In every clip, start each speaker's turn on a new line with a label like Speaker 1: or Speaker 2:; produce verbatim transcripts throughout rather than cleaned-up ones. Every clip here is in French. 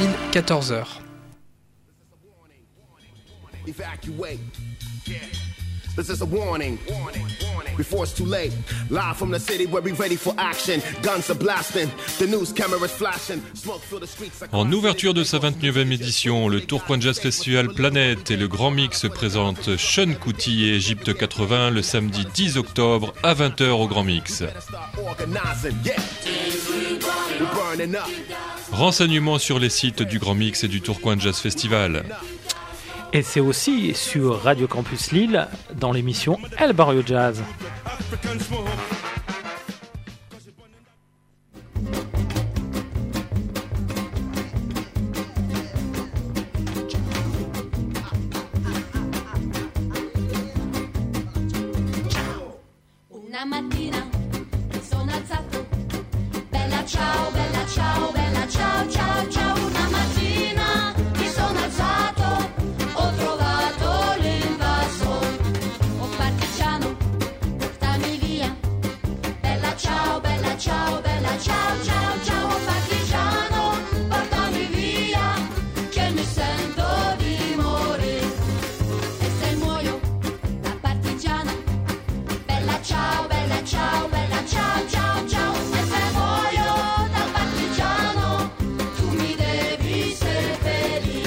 Speaker 1: pile quatorze heures.
Speaker 2: Evacuate. This is a warning. Before it's too late. Live from the city where we ready for action. Guns are blasting. The news cameras flashing. Smoke fill the streets.
Speaker 3: En ouverture de sa vingt-neuvième édition, le Tourcoing Jazz Festival Planète et le Grand Mix présentent Sean Kuti et Égypte quatre-vingts le samedi dix octobre à vingt heures au Grand Mix. Renseignements sur les sites du Grand Mix et du Tourcoing Jazz Festival.
Speaker 4: Et c'est aussi sur Radio Campus Lille dans l'émission El Barrio Jazz.
Speaker 5: Una mattina mi sono alzato, bella ciao, bella ciao, bella ciao, ciao, ciao. Una mattina mi sono alzato. Ciao, bella ciao, bella ciao, ciao, ciao, partigiano, portami via, che mi sento di morire. E se muoio da partigiana, bella ciao, bella ciao, bella ciao, ciao, ciao. E se muoio da partigiano, tu mi devi seppellire.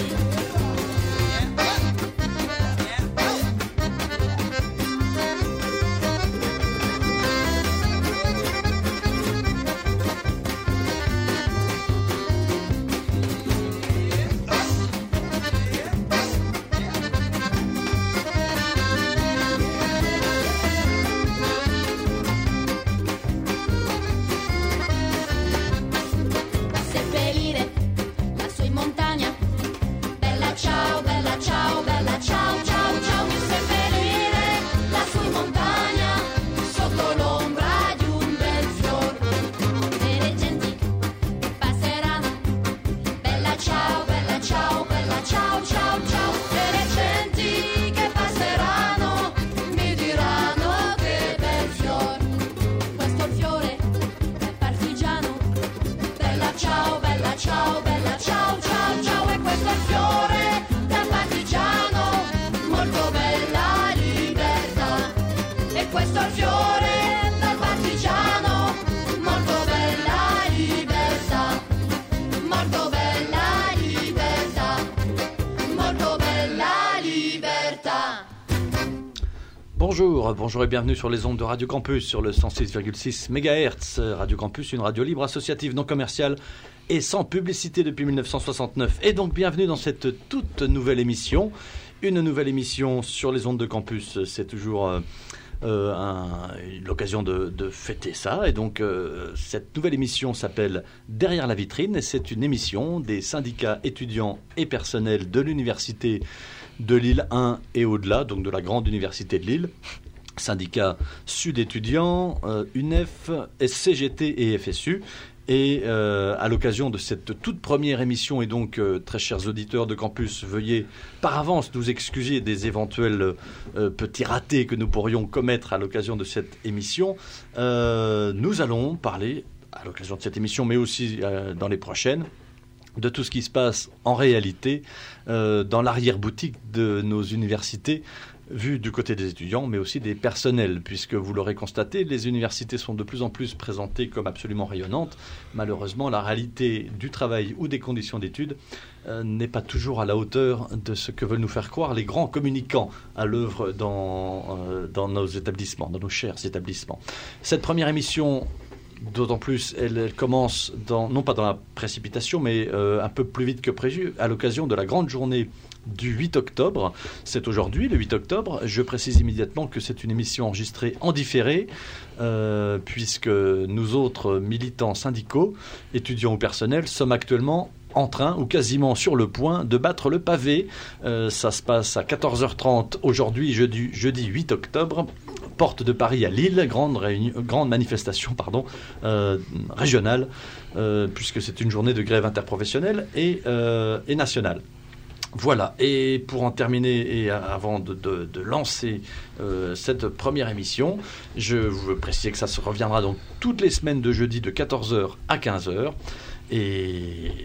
Speaker 6: Bonjour, bonjour et bienvenue sur les ondes de Radio Campus sur le cent six virgule six mégahertz. Radio Campus, une radio libre, associative, non commerciale et sans publicité depuis mille neuf cent soixante-neuf. Et donc bienvenue dans cette toute nouvelle émission. Une nouvelle émission sur les ondes de Campus, c'est toujours euh, euh, un, l'occasion de, de fêter ça. Et donc euh, cette nouvelle émission s'appelle Derrière la vitrine et c'est une émission des syndicats étudiants et personnels de l'université de Lille un et au-delà, donc de la grande université de Lille, syndicats Sud étudiants, euh, U N E F, S C G T et F S U. Et euh, à l'occasion de cette toute première émission, et donc euh, très chers auditeurs de Campus, veuillez par avance nous excuser des éventuels euh, petits ratés que nous pourrions commettre à l'occasion de cette émission. Euh, nous allons parler à l'occasion de cette émission, mais aussi euh, dans les prochaines, de tout ce qui se passe en réalité euh, dans l'arrière-boutique de nos universités, vu du côté des étudiants, mais aussi des personnels, puisque vous l'aurez constaté, les universités sont de plus en plus présentées comme absolument rayonnantes. Malheureusement, la réalité du travail ou des conditions d'études euh, n'est pas toujours à la hauteur de ce que veulent nous faire croire les grands communicants à l'œuvre dans, euh, dans nos établissements, dans nos chers établissements. Cette première émission, d'autant plus, elle, elle commence dans, non pas dans la précipitation, mais euh, un peu plus vite que prévu, à l'occasion de la grande journée du huit octobre. C'est aujourd'hui, le huit octobre. Je précise immédiatement que c'est une émission enregistrée en différé, euh, puisque nous autres militants syndicaux, étudiants ou personnels, sommes actuellement en train ou quasiment sur le point de battre le pavé. Euh, ça se passe à quatorze heures trente aujourd'hui, jeudi, jeudi huit octobre. Porte de Paris à Lille, grande, réunion, grande manifestation pardon, euh, régionale, euh, puisque c'est une journée de grève interprofessionnelle et, euh, et nationale. Voilà, et pour en terminer et avant de, de, de lancer euh, cette première émission, je veux préciser que ça se reviendra donc toutes les semaines de jeudi de quatorze heures à quinze heures. Et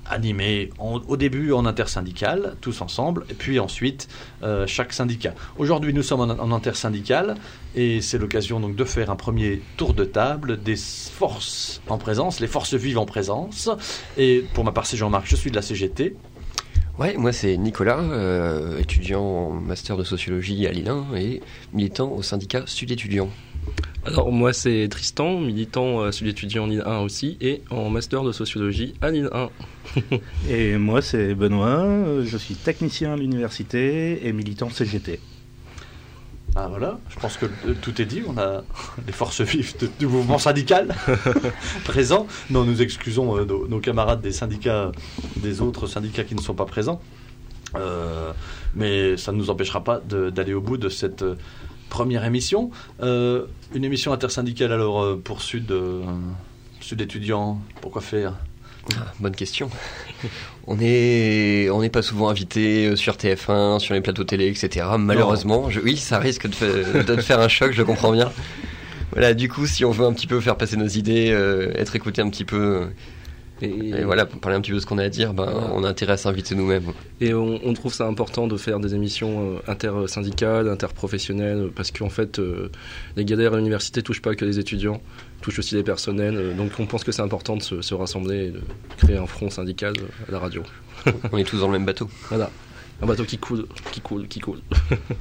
Speaker 6: animés en- au début en intersyndical, tous ensemble, et puis ensuite euh, chaque syndicat. Aujourd'hui, nous sommes en, en intersyndical, et c'est l'occasion donc de faire un premier tour de table des forces en présence, les forces vives en présence. Et pour ma part, c'est Jean-Marc, je suis de la C G T.
Speaker 1: Ouais, moi c'est Nicolas, euh, étudiant en master de sociologie à Lille un et militant au syndicat Sud Étudiant.
Speaker 7: Alors moi c'est Tristan, militant à Sud Étudiant en Lille un aussi et en master de sociologie à Lille un.
Speaker 8: Et moi c'est Benoît, je suis technicien à l'université et militant C G T.
Speaker 6: Ah voilà, je pense que euh, tout est dit, on a les forces vives de- du mouvement syndical présents. Non, nous excusons euh, nos, nos camarades des syndicats, des autres syndicats qui ne sont pas présents. Euh, mais ça ne nous empêchera pas de- d'aller au bout de cette euh, première émission. Euh, une émission intersyndicale alors euh, pour Sud, euh, Sud étudiant, pourquoi faire?
Speaker 1: Ah, bonne question. On est, on n'est pas souvent invité sur T F un, sur les plateaux télé, et cetera. Malheureusement, je, oui, ça risque de, fa- de te faire un choc, je comprends bien. Voilà, du coup, si on veut un petit peu faire passer nos idées, euh, être écouté un petit peu,
Speaker 7: Et,
Speaker 1: et voilà, parler un petit peu de ce qu'on a à dire, ben,
Speaker 7: Voilà.
Speaker 1: on a intérêt à s'inviter nous-mêmes.
Speaker 7: et on, on trouve ça important de faire des émissions euh, intersyndicales, interprofessionnelles, parce qu'en fait euh, les galères à l'université touchent pas que les étudiants, touchent aussi les personnels, euh, donc on pense que c'est important de se, se rassembler et de créer un front syndical euh, à la radio.
Speaker 1: On est tous dans le même bateau.
Speaker 7: Voilà, un bateau qui coule, qui coule, qui coule.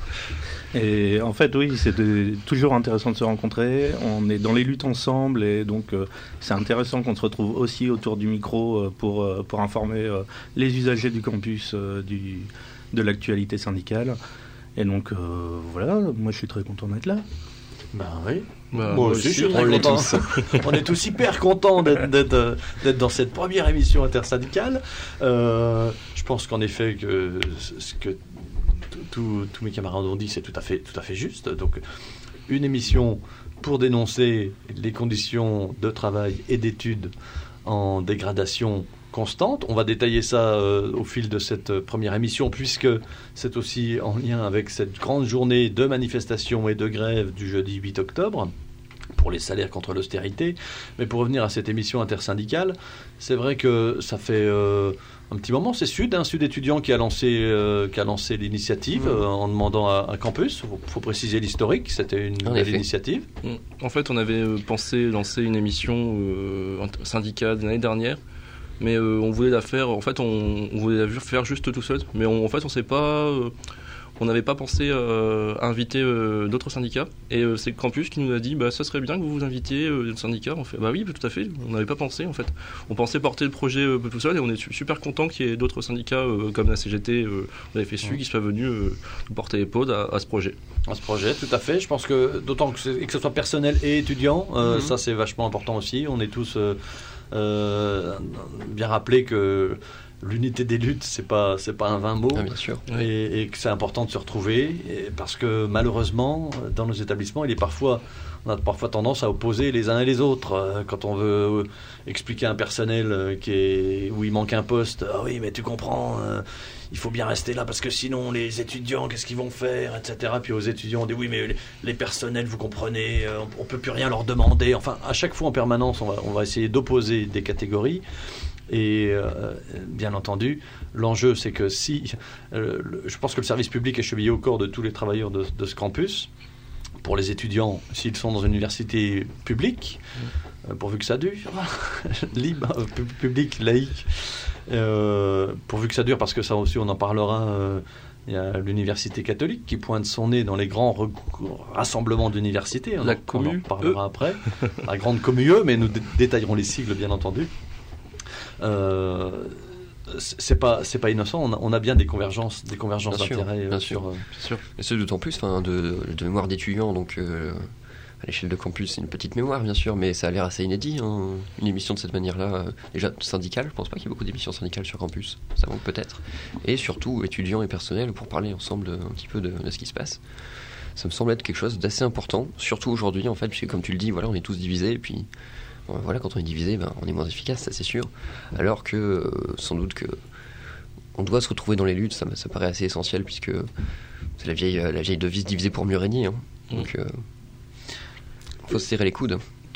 Speaker 8: Et en fait, oui, c'est de- toujours intéressant de se rencontrer. On est dans les luttes ensemble et donc euh, c'est intéressant qu'on se retrouve aussi autour du micro euh, pour, euh, pour informer euh, les usagers du campus euh, du, de l'actualité syndicale. Et donc, euh, voilà, moi je suis très content d'être là.
Speaker 6: Ben oui.
Speaker 7: Bah,
Speaker 6: Moi aussi, je suis
Speaker 1: on
Speaker 6: très
Speaker 1: l'est
Speaker 6: content.
Speaker 1: tous.
Speaker 6: On est tous hyper contents d'être, d'être, euh, d'être dans cette première émission intersyndicale. Euh, je pense qu'en effet, que ce que tout- tout- tous mes camarades ont dit, c'est tout à fait, tout à fait juste. Donc, une émission pour dénoncer les conditions de travail et d'études en dégradation constante. On va détailler ça euh, au fil de cette euh, première émission, puisque c'est aussi en lien avec cette grande journée de manifestation et de grève du jeudi huit octobre pour les salaires contre l'austérité. Mais pour revenir à cette émission intersyndicale, c'est vrai que ça fait euh, un petit moment, c'est Sud, un Sud étudiant qui a lancé, euh, qui a lancé l'initiative euh, en demandant à, à Campus. Il faut, faut préciser l'historique, c'était une
Speaker 1: En
Speaker 6: nouvelle
Speaker 1: effet.
Speaker 6: initiative.
Speaker 7: En fait, on avait euh, pensé lancer une émission euh, int- syndicale l'année dernière, mais euh, on voulait la faire. En fait, on, on voulait la faire juste tout seul, mais on- en fait, on sait pas. euh, on n'avait pas pensé euh, à inviter euh, d'autres syndicats, et euh, c'est Campus qui nous a dit bah ça serait bien que vous vous invitiez euh, le syndicat. On fait bah oui, tout à fait. On n'avait pas pensé en fait. On pensait porter le projet euh, tout seul, et on est su- super content qu'il y ait d'autres syndicats euh, comme la C G T, euh, la F S U, qui soient venus euh, nous porter l'épaule à, à ce projet.
Speaker 6: À ce projet, tout à fait. Je pense que d'autant que, c'est- et que ce soit personnel et étudiant, euh,
Speaker 1: Mhm.
Speaker 6: ça c'est vachement important aussi. On est tous euh, euh, bien rappelés que l'unité des luttes, c'est pas c'est pas un vain mot.
Speaker 1: Ah, bien sûr.
Speaker 6: Et, et que c'est important de se retrouver, et parce que malheureusement, dans nos établissements, il est parfois, on a parfois tendance à opposer les uns et les autres. Euh, Quand on veut euh, expliquer à un personnel euh, qui est, où il manque un poste, ah oui, mais tu comprends, euh, il faut bien rester là parce que sinon les étudiants, qu'est-ce qu'ils vont faire, et cetera. Puis aux étudiants, on dit oui, mais les, les personnels, vous comprenez, euh, on, on peut plus rien leur demander. Enfin, à chaque fois en permanence, on va, on va essayer d'opposer des catégories. Et euh, bien entendu, l'enjeu, c'est que si... euh, le- je pense que le service public est chevillé au corps de tous les travailleurs de, de ce campus. Pour les étudiants, s'ils sont dans une université publique, euh, pourvu que ça dure, libre, euh, pu- public, laïque, euh, pourvu que ça dure, parce que ça aussi, on en parlera... euh, il y a l'université catholique qui pointe son nez dans les grands recours- rassemblements d'universités. On
Speaker 7: La
Speaker 6: en- on en
Speaker 7: commu,
Speaker 6: parlera après. La grande commu, E, mais nous dé- détaillerons les sigles, bien entendu. Euh, c'est pas c'est pas innocent. On a, on a bien des convergences, des convergences
Speaker 1: Bien sûr,
Speaker 6: d'intérêts euh,
Speaker 1: bien
Speaker 6: sur.
Speaker 1: sûr.
Speaker 6: euh,
Speaker 7: Bien sûr.
Speaker 1: Et c'est d'autant plus enfin, de, de mémoire d'étudiants, donc euh, à l'échelle de campus, c'est une petite mémoire bien sûr, mais ça a l'air assez inédit, hein, une émission de cette manière-là. euh, déjà syndicale, je pense pas qu'il y ait beaucoup d'émissions syndicales sur campus, ça manque peut-être. Et surtout étudiants et personnels pour parler ensemble un petit peu de, de ce qui se passe. Ça me semble être quelque chose d'assez important, surtout aujourd'hui en fait, puisque comme tu le dis, voilà, on est tous divisés, et puis bon, voilà, quand on est divisé, ben, on est moins efficace, ça c'est sûr. Alors que euh, sans doute que on doit se retrouver dans les luttes, ça, me- ça paraît assez essentiel, puisque c'est la vieille, euh, la vieille devise diviser pour mieux régner. Hein. Donc, il faut se serrer les coudes.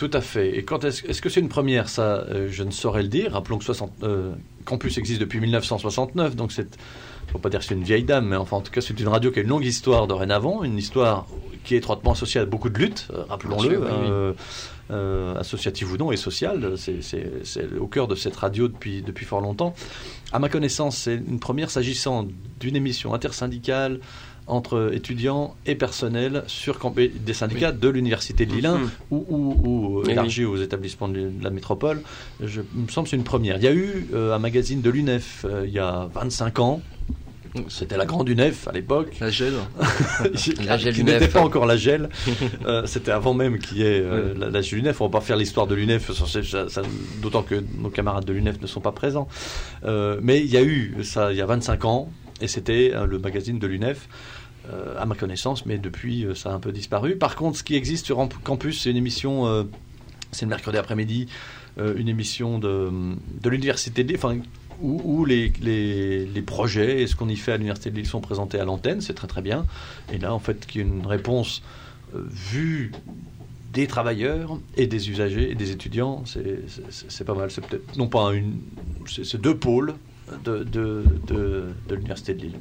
Speaker 6: Tout à fait. Et quand est-ce, est-ce que c'est une première? Ça, euh, je ne saurais le dire. Rappelons que soixante, euh, Campus existe depuis mille neuf cent soixante-neuf, donc c'est, faut pas dire que c'est une vieille dame, mais enfin en tout cas c'est une radio qui a une longue histoire dorénavant, une histoire qui est étroitement associée à beaucoup de luttes, euh, rappelons-le,
Speaker 1: Bien sûr, oui, oui.
Speaker 6: euh, euh, associative ou non et sociale. C'est, c'est, c'est au cœur de cette radio depuis, depuis fort longtemps. À ma connaissance, c'est une première s'agissant d'une émission intersyndicale entre étudiants et personnel sur camp- des syndicats oui. de l'université de Lille un, mmh. ou, ou, ou
Speaker 1: oui,
Speaker 6: élargi
Speaker 1: oui.
Speaker 6: aux établissements de la métropole. Je, il me semble que c'est une première. Il y a eu euh, un magazine de l'U N E F euh, il y a vingt-cinq ans. C'était la grande U N E F à l'époque.
Speaker 7: La gel.
Speaker 6: La gel qui n'était pas encore la gel. euh, c'était avant même qu'il y ait euh, oui. la, la gel U N E F. On ne va pas faire l'histoire de l'U N E F, ça, ça, d'autant que nos camarades de l'U N E F ne sont pas présents. Euh, mais il y a eu ça il y a vingt-cinq ans, et c'était euh, le magazine de l'U N E F. Euh, à ma connaissance, mais depuis euh, ça a un peu disparu. Par contre, ce qui existe sur Campus, c'est une émission, euh, c'est le mercredi après-midi, euh, une émission de, de l'université de Lille, enfin, où, où les, les, les projets et ce qu'on y fait à l'université de Lille sont présentés à l'antenne, c'est très très bien. Et là, en fait, qu'il y ait une réponse euh, vue des travailleurs et des usagers et des étudiants, c'est, c'est, c'est pas mal. C'est peut-être non pas une, c'est, c'est deux pôles de, de, de, de l'université de Lille.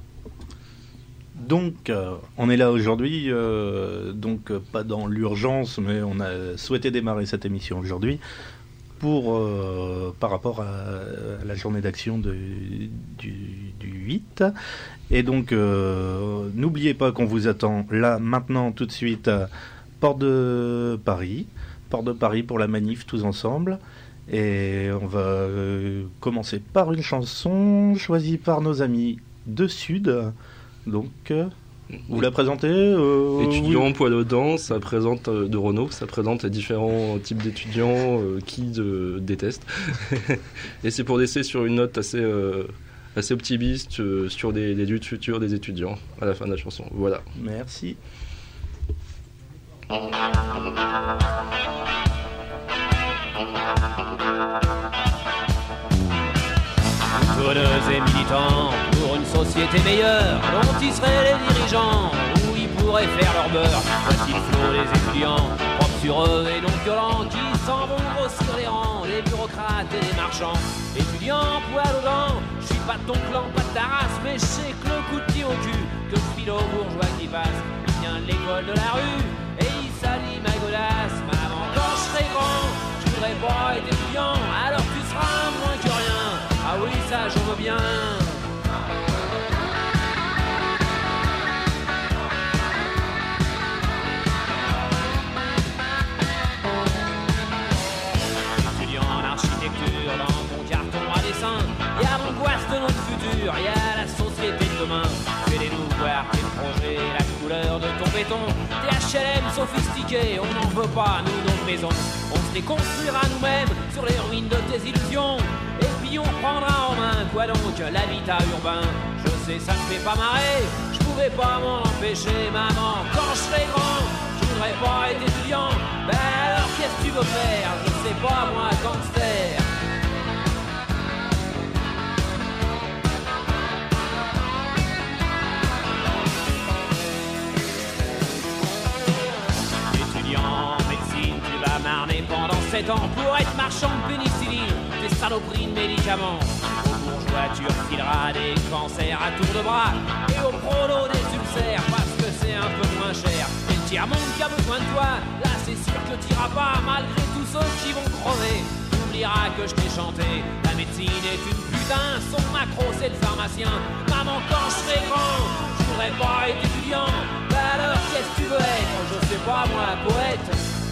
Speaker 8: Donc, euh, on est là aujourd'hui, euh, donc euh, pas dans l'urgence, mais on a souhaité démarrer cette émission aujourd'hui pour, euh, par rapport à, à la journée d'action de, du, du huit. Et donc, euh, n'oubliez pas qu'on vous attend là, maintenant, tout de suite, à Porte de Paris. Porte de Paris pour la manif, tous ensemble. Et on va euh, commencer par une chanson choisie par nos amis de Sud. Donc, euh, vous la présentez euh,
Speaker 7: Étudiants,
Speaker 8: oui.
Speaker 7: poil aux dents, ça présente euh, de Renault, ça présente les différents types d'étudiants euh, qui euh, détestent. Et c'est pour laisser sur une note assez, euh, assez optimiste euh, sur les, les luttes futures des étudiants à la fin de la chanson. Voilà.
Speaker 8: Merci.
Speaker 9: Tourneuses et militants pour une société meilleure, dont ils seraient les dirigeants, où ils pourraient faire leur beurre. Voici le flot des étudiants, propres sur eux et non violents, qui s'en vont grossir les rangs, les bureaucrates et les marchands. Étudiants, poil aux dents, je suis pas de ton clan, pas de ta race, mais je sais que le coup de pied au cul, que je file aux bourgeois qui passent, il vient de l'école de la rue, et il salit ma godasse. Maman, quand je serai grand, je voudrais pas être étudiant, alors tu seras moins que rien. Ah oui, ça, j'en veux bien. Étudiant en architecture, dans ton carton à dessin, y a l'angoisse de notre futur, y a la société de demain. Fais-les-nous voir tes projets, la couleur de ton béton, tes H L M sophistiqués, on n'en veut pas, nous, nos maisons. On se les construira nous-mêmes sur les ruines de tes illusions. Et puis on prendra en main, quoi donc, l'habitat urbain. Je sais, ça me fait pas marrer, je pouvais pas m'en empêcher, maman. Quand je serai grand, je voudrais pas être étudiant. Ben alors qu'est-ce que tu veux faire? Je sais pas, moi, gangster. Étudiant en médecine, tu vas marner pendant sept ans pour être marchand de pénicilline. Des saloperies de médicaments. Aux bourgeois tu refileras des cancers à tour de bras, et aux prolos des ulcères parce que c'est un peu moins cher. Et le tiers-monde qui a besoin de toi, là c'est sûr que t'iras pas, malgré tous ceux qui vont crever. T'oublieras que je t'ai chanté, la médecine est une putain, son macro c'est le pharmacien. Maman, quand je serai grand, je voudrais pas être étudiant. Bah alors qu'est-ce que tu veux être? Je sais pas moi, poète.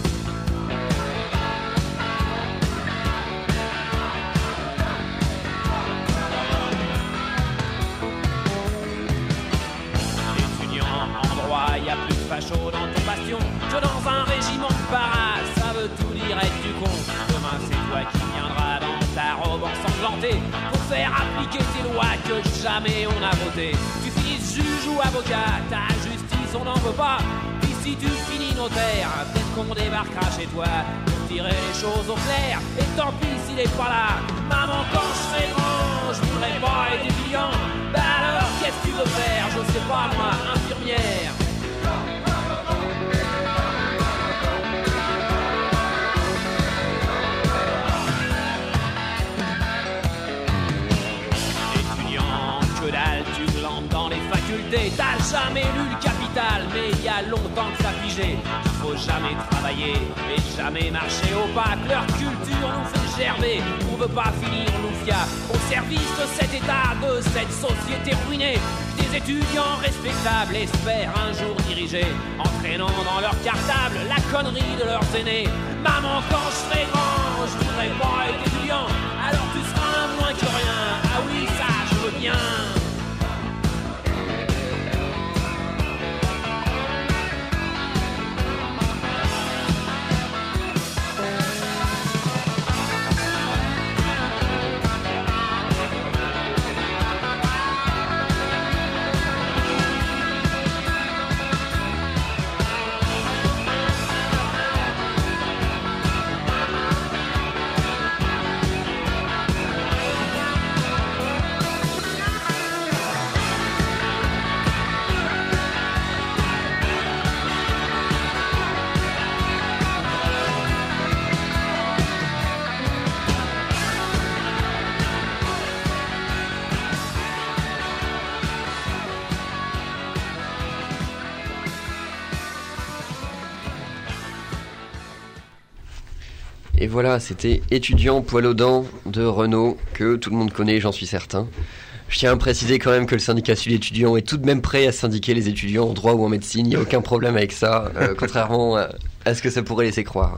Speaker 9: Y a plus de facho dans ton bastion que dans un régiment de paras. Ça veut tout dire être du con. Demain c'est toi qui viendras dans ta robe ensanglantée pour faire appliquer tes lois que jamais on a votées. Tu finis juge ou avocat, ta justice on n'en veut pas. Puis si tu finis notaire, peut-être qu'on débarquera chez toi pour tirer les choses au clair. Et tant pis s'il est pas là. Maman, quand je serai grand, je voudrais pas être étudiant. Bah alors qu'est-ce que tu veux faire? Je sais pas moi, infirmière. société. T'as jamais lu le Capital, mais il y a longtemps que t'as pigé. Il faut jamais travailler et jamais marcher au pas. Leur culture nous fait gerber, on veut pas finir loufia. Au service de cet état, de cette société ruinée, des étudiants respectables espèrent un jour diriger, entraînant dans leur cartable la connerie de leurs aînés. Maman, quand je serai grand, je voudrais pas être étudiant. Alors tu seras un moins que rien. Ah oui, ça je veux bien.
Speaker 1: Et voilà, c'était Étudiant poil aux dents de Renaud, que tout le monde connaît, j'en suis certain. Je tiens à préciser quand même que le syndicat Sud étudiant est tout de même prêt à syndiquer les étudiants en droit ou en médecine, il n'y a aucun problème avec ça, euh, contrairement à, à ce que ça pourrait laisser croire.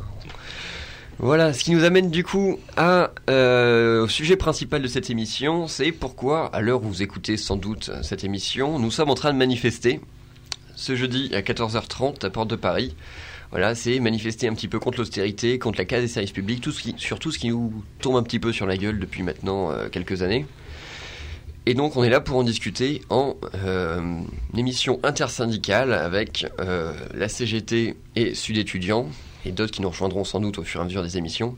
Speaker 1: Voilà, ce qui nous amène du coup à, euh, au sujet principal de cette émission, c'est pourquoi, à l'heure où vous écoutez sans doute cette émission, nous sommes en train de manifester ce jeudi à quatorze heures trente à Porte de Paris. Voilà, c'est manifester un petit peu contre l'austérité, contre la casse des services publics, tout ce qui, surtout ce qui nous tombe un petit peu sur la gueule depuis maintenant euh, quelques années. Et donc on est là pour en discuter en euh, émission intersyndicale avec euh, la C G T et Sud étudiants, et d'autres qui nous rejoindront sans doute au fur et à mesure des émissions.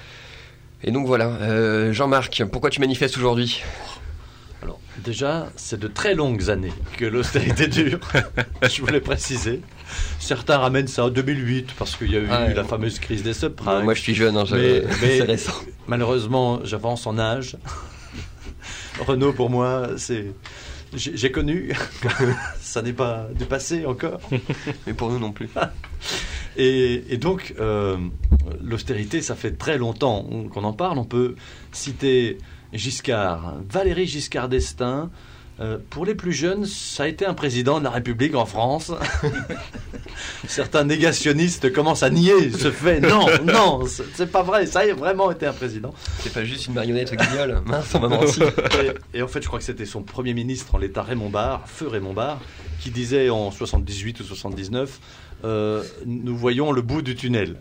Speaker 1: Et donc voilà, euh, Jean-Marc, pourquoi tu manifestes aujourd'hui ?
Speaker 6: Alors, déjà, c'est de très longues années que l'austérité dure, je voulais préciser. Certains ramènent ça en deux mille huit, parce qu'il y a eu ah, la fameuse crise des subprimes.
Speaker 1: Moi, je suis jeune, hein, mais, mais c'est récent.
Speaker 6: Malheureusement, j'avance en âge. Renaud, pour moi, c'est... J'ai, j'ai connu, ça n'est pas du passé encore.
Speaker 1: Mais pour nous non plus.
Speaker 6: Et, et donc, euh, l'austérité, ça fait très longtemps qu'on en parle. On peut citer Giscard, Valéry Giscard d'Estaing. Euh, pour les plus jeunes, ça a été un président de la République en France. Certains négationnistes commencent à nier ce fait. Non, non, c'est, c'est pas vrai. Ça a vraiment été un président.
Speaker 1: C'est pas juste une marionnette guignol. Mince, on m'a menti.
Speaker 6: Et, et en fait, je crois que c'était son premier ministre en l'état, Raymond Barre, feu Raymond Barre, qui disait en soixante-dix-huit ou soixante-dix-neuf, euh, nous voyons le bout du tunnel.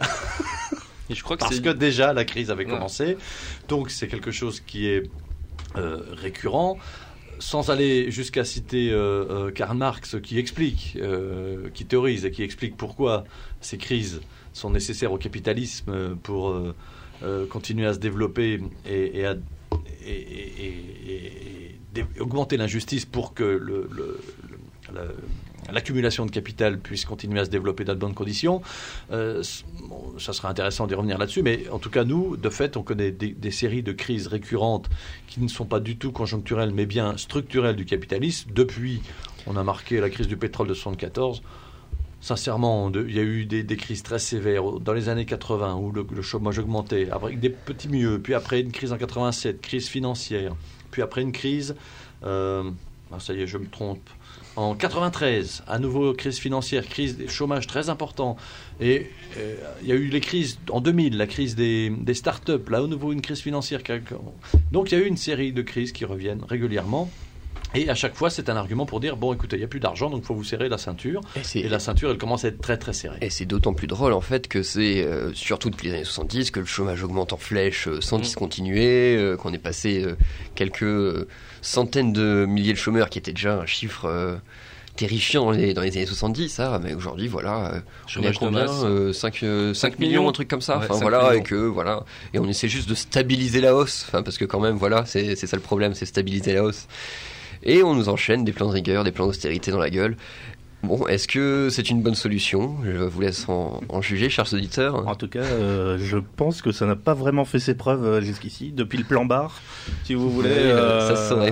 Speaker 7: Et je crois que
Speaker 6: Parce
Speaker 7: c'est...
Speaker 6: que déjà la crise avait
Speaker 7: ouais.
Speaker 6: commencé. Donc c'est quelque chose qui est euh, récurrent. Sans aller jusqu'à citer euh, euh, Karl Marx qui explique, euh, qui théorise et qui explique pourquoi ces crises sont nécessaires au capitalisme pour euh, euh, continuer à se développer et, et à et, et, et, et augmenter l'injustice pour que le, le, le, la, l'accumulation de capital puisse continuer à se développer dans de bonnes conditions. Euh, bon, ça serait intéressant d'y revenir là-dessus, mais en tout cas, nous, de fait, on connaît des, des séries de crises récurrentes qui ne sont pas du tout conjoncturelles, mais bien structurelles du capitalisme. Depuis, on a marqué la crise du pétrole de soixante-quatorze. Sincèrement, de, il y a eu des, des crises très sévères dans les années quatre-vingts où le, le chômage augmentait, avec des petits mieux, puis après une crise en quatre-vingt-sept, crise financière, puis après une crise... Euh, ah, ça y est, je me trompe... En quatre-vingt-treize, à nouveau crise financière, crise des chômages très important. Et euh, il y a eu les crises en deux mille, la crise des, des start-up, là, à nouveau une crise financière. Donc il y a eu une série de crises qui reviennent régulièrement. Et à chaque fois, c'est un argument pour dire, bon, écoutez, il n'y a plus d'argent, donc il faut vous serrer la ceinture. Et, et la ceinture, elle commence à être très, très serrée.
Speaker 1: Et c'est d'autant plus drôle, en fait, que c'est, euh, surtout depuis les années soixante-dix, que le chômage augmente en flèche euh, sans mmh. discontinuer, euh, qu'on est passé euh, quelques euh, centaines de milliers de chômeurs, qui était déjà un chiffre euh, terrifiant dans les, dans les années soixante-dix, hein, mais aujourd'hui, voilà, euh, on est à combien euh, cinq, euh, cinq millions, un truc comme ça, ouais, enfin voilà, millions. et que, voilà, et on essaie juste de stabiliser la hausse, enfin, parce que quand même, voilà, c'est, c'est ça le problème, c'est stabiliser la hausse. Et on nous enchaîne des plans de rigueur, des plans d'austérité dans la gueule. Bon, est-ce que c'est une bonne solution ? Je vous laisse en, en juger, chers auditeurs.
Speaker 8: En tout cas, euh, je pense que ça n'a pas vraiment fait ses preuves jusqu'ici, depuis le plan Barre, si vous voulez.
Speaker 1: Oui, euh, ça se saurait.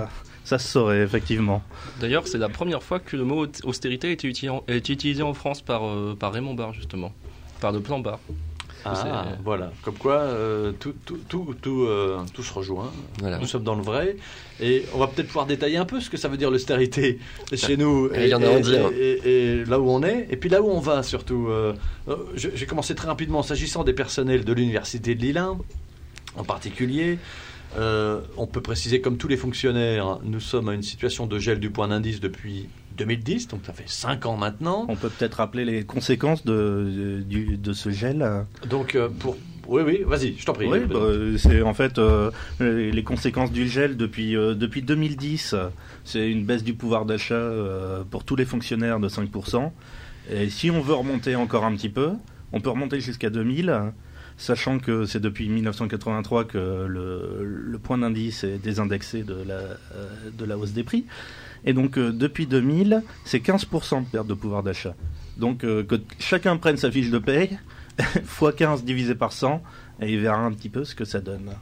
Speaker 8: Ça se saurait, effectivement.
Speaker 7: D'ailleurs, c'est la première fois que le mot austérité a été utilisé en, a été utilisé en France par, euh, par Raymond Barre, justement. Par le plan Barre.
Speaker 6: Ah,
Speaker 7: C'est-
Speaker 6: voilà. Comme quoi, euh, tout, tout, tout, tout, euh, tout se rejoint.
Speaker 1: Voilà.
Speaker 6: Nous sommes dans le vrai. Et on va peut-être pouvoir détailler un peu ce que ça veut dire l'austérité chez nous.
Speaker 1: Il y en a à en dire.
Speaker 6: Et, et- et là où on est. Et puis là où on va, surtout. Euh, euh, je- J'ai commencé très rapidement. S'agissant des personnels de l'Université de Lille, en particulier, euh, on peut préciser, comme tous les fonctionnaires, nous sommes à une situation de gel du point d'indice depuis deux mille dix, donc ça fait cinq ans maintenant.
Speaker 8: On peut peut-être rappeler les conséquences de, de, du- de ce gel.
Speaker 6: Donc, euh, pour. Oui, oui, vas-y, je t'en prie.
Speaker 8: Oui, bah, c'est en fait euh, les les conséquences du gel depuis, euh, depuis deux mille dix. C'est une baisse du pouvoir d'achat euh, pour tous les fonctionnaires de cinq pour cent. Et si on veut remonter encore un petit peu, on peut remonter jusqu'à deux mille, sachant que c'est depuis mille neuf cent quatre-vingt-trois que le, le point d'indice est désindexé de la, euh, de la hausse des prix. Et donc euh, depuis deux mille, c'est quinze pour cent de perte de pouvoir d'achat. Donc euh, que chacun prenne sa fiche de paye, fois quinze divisé par cent, et il verra un petit peu ce que ça donne.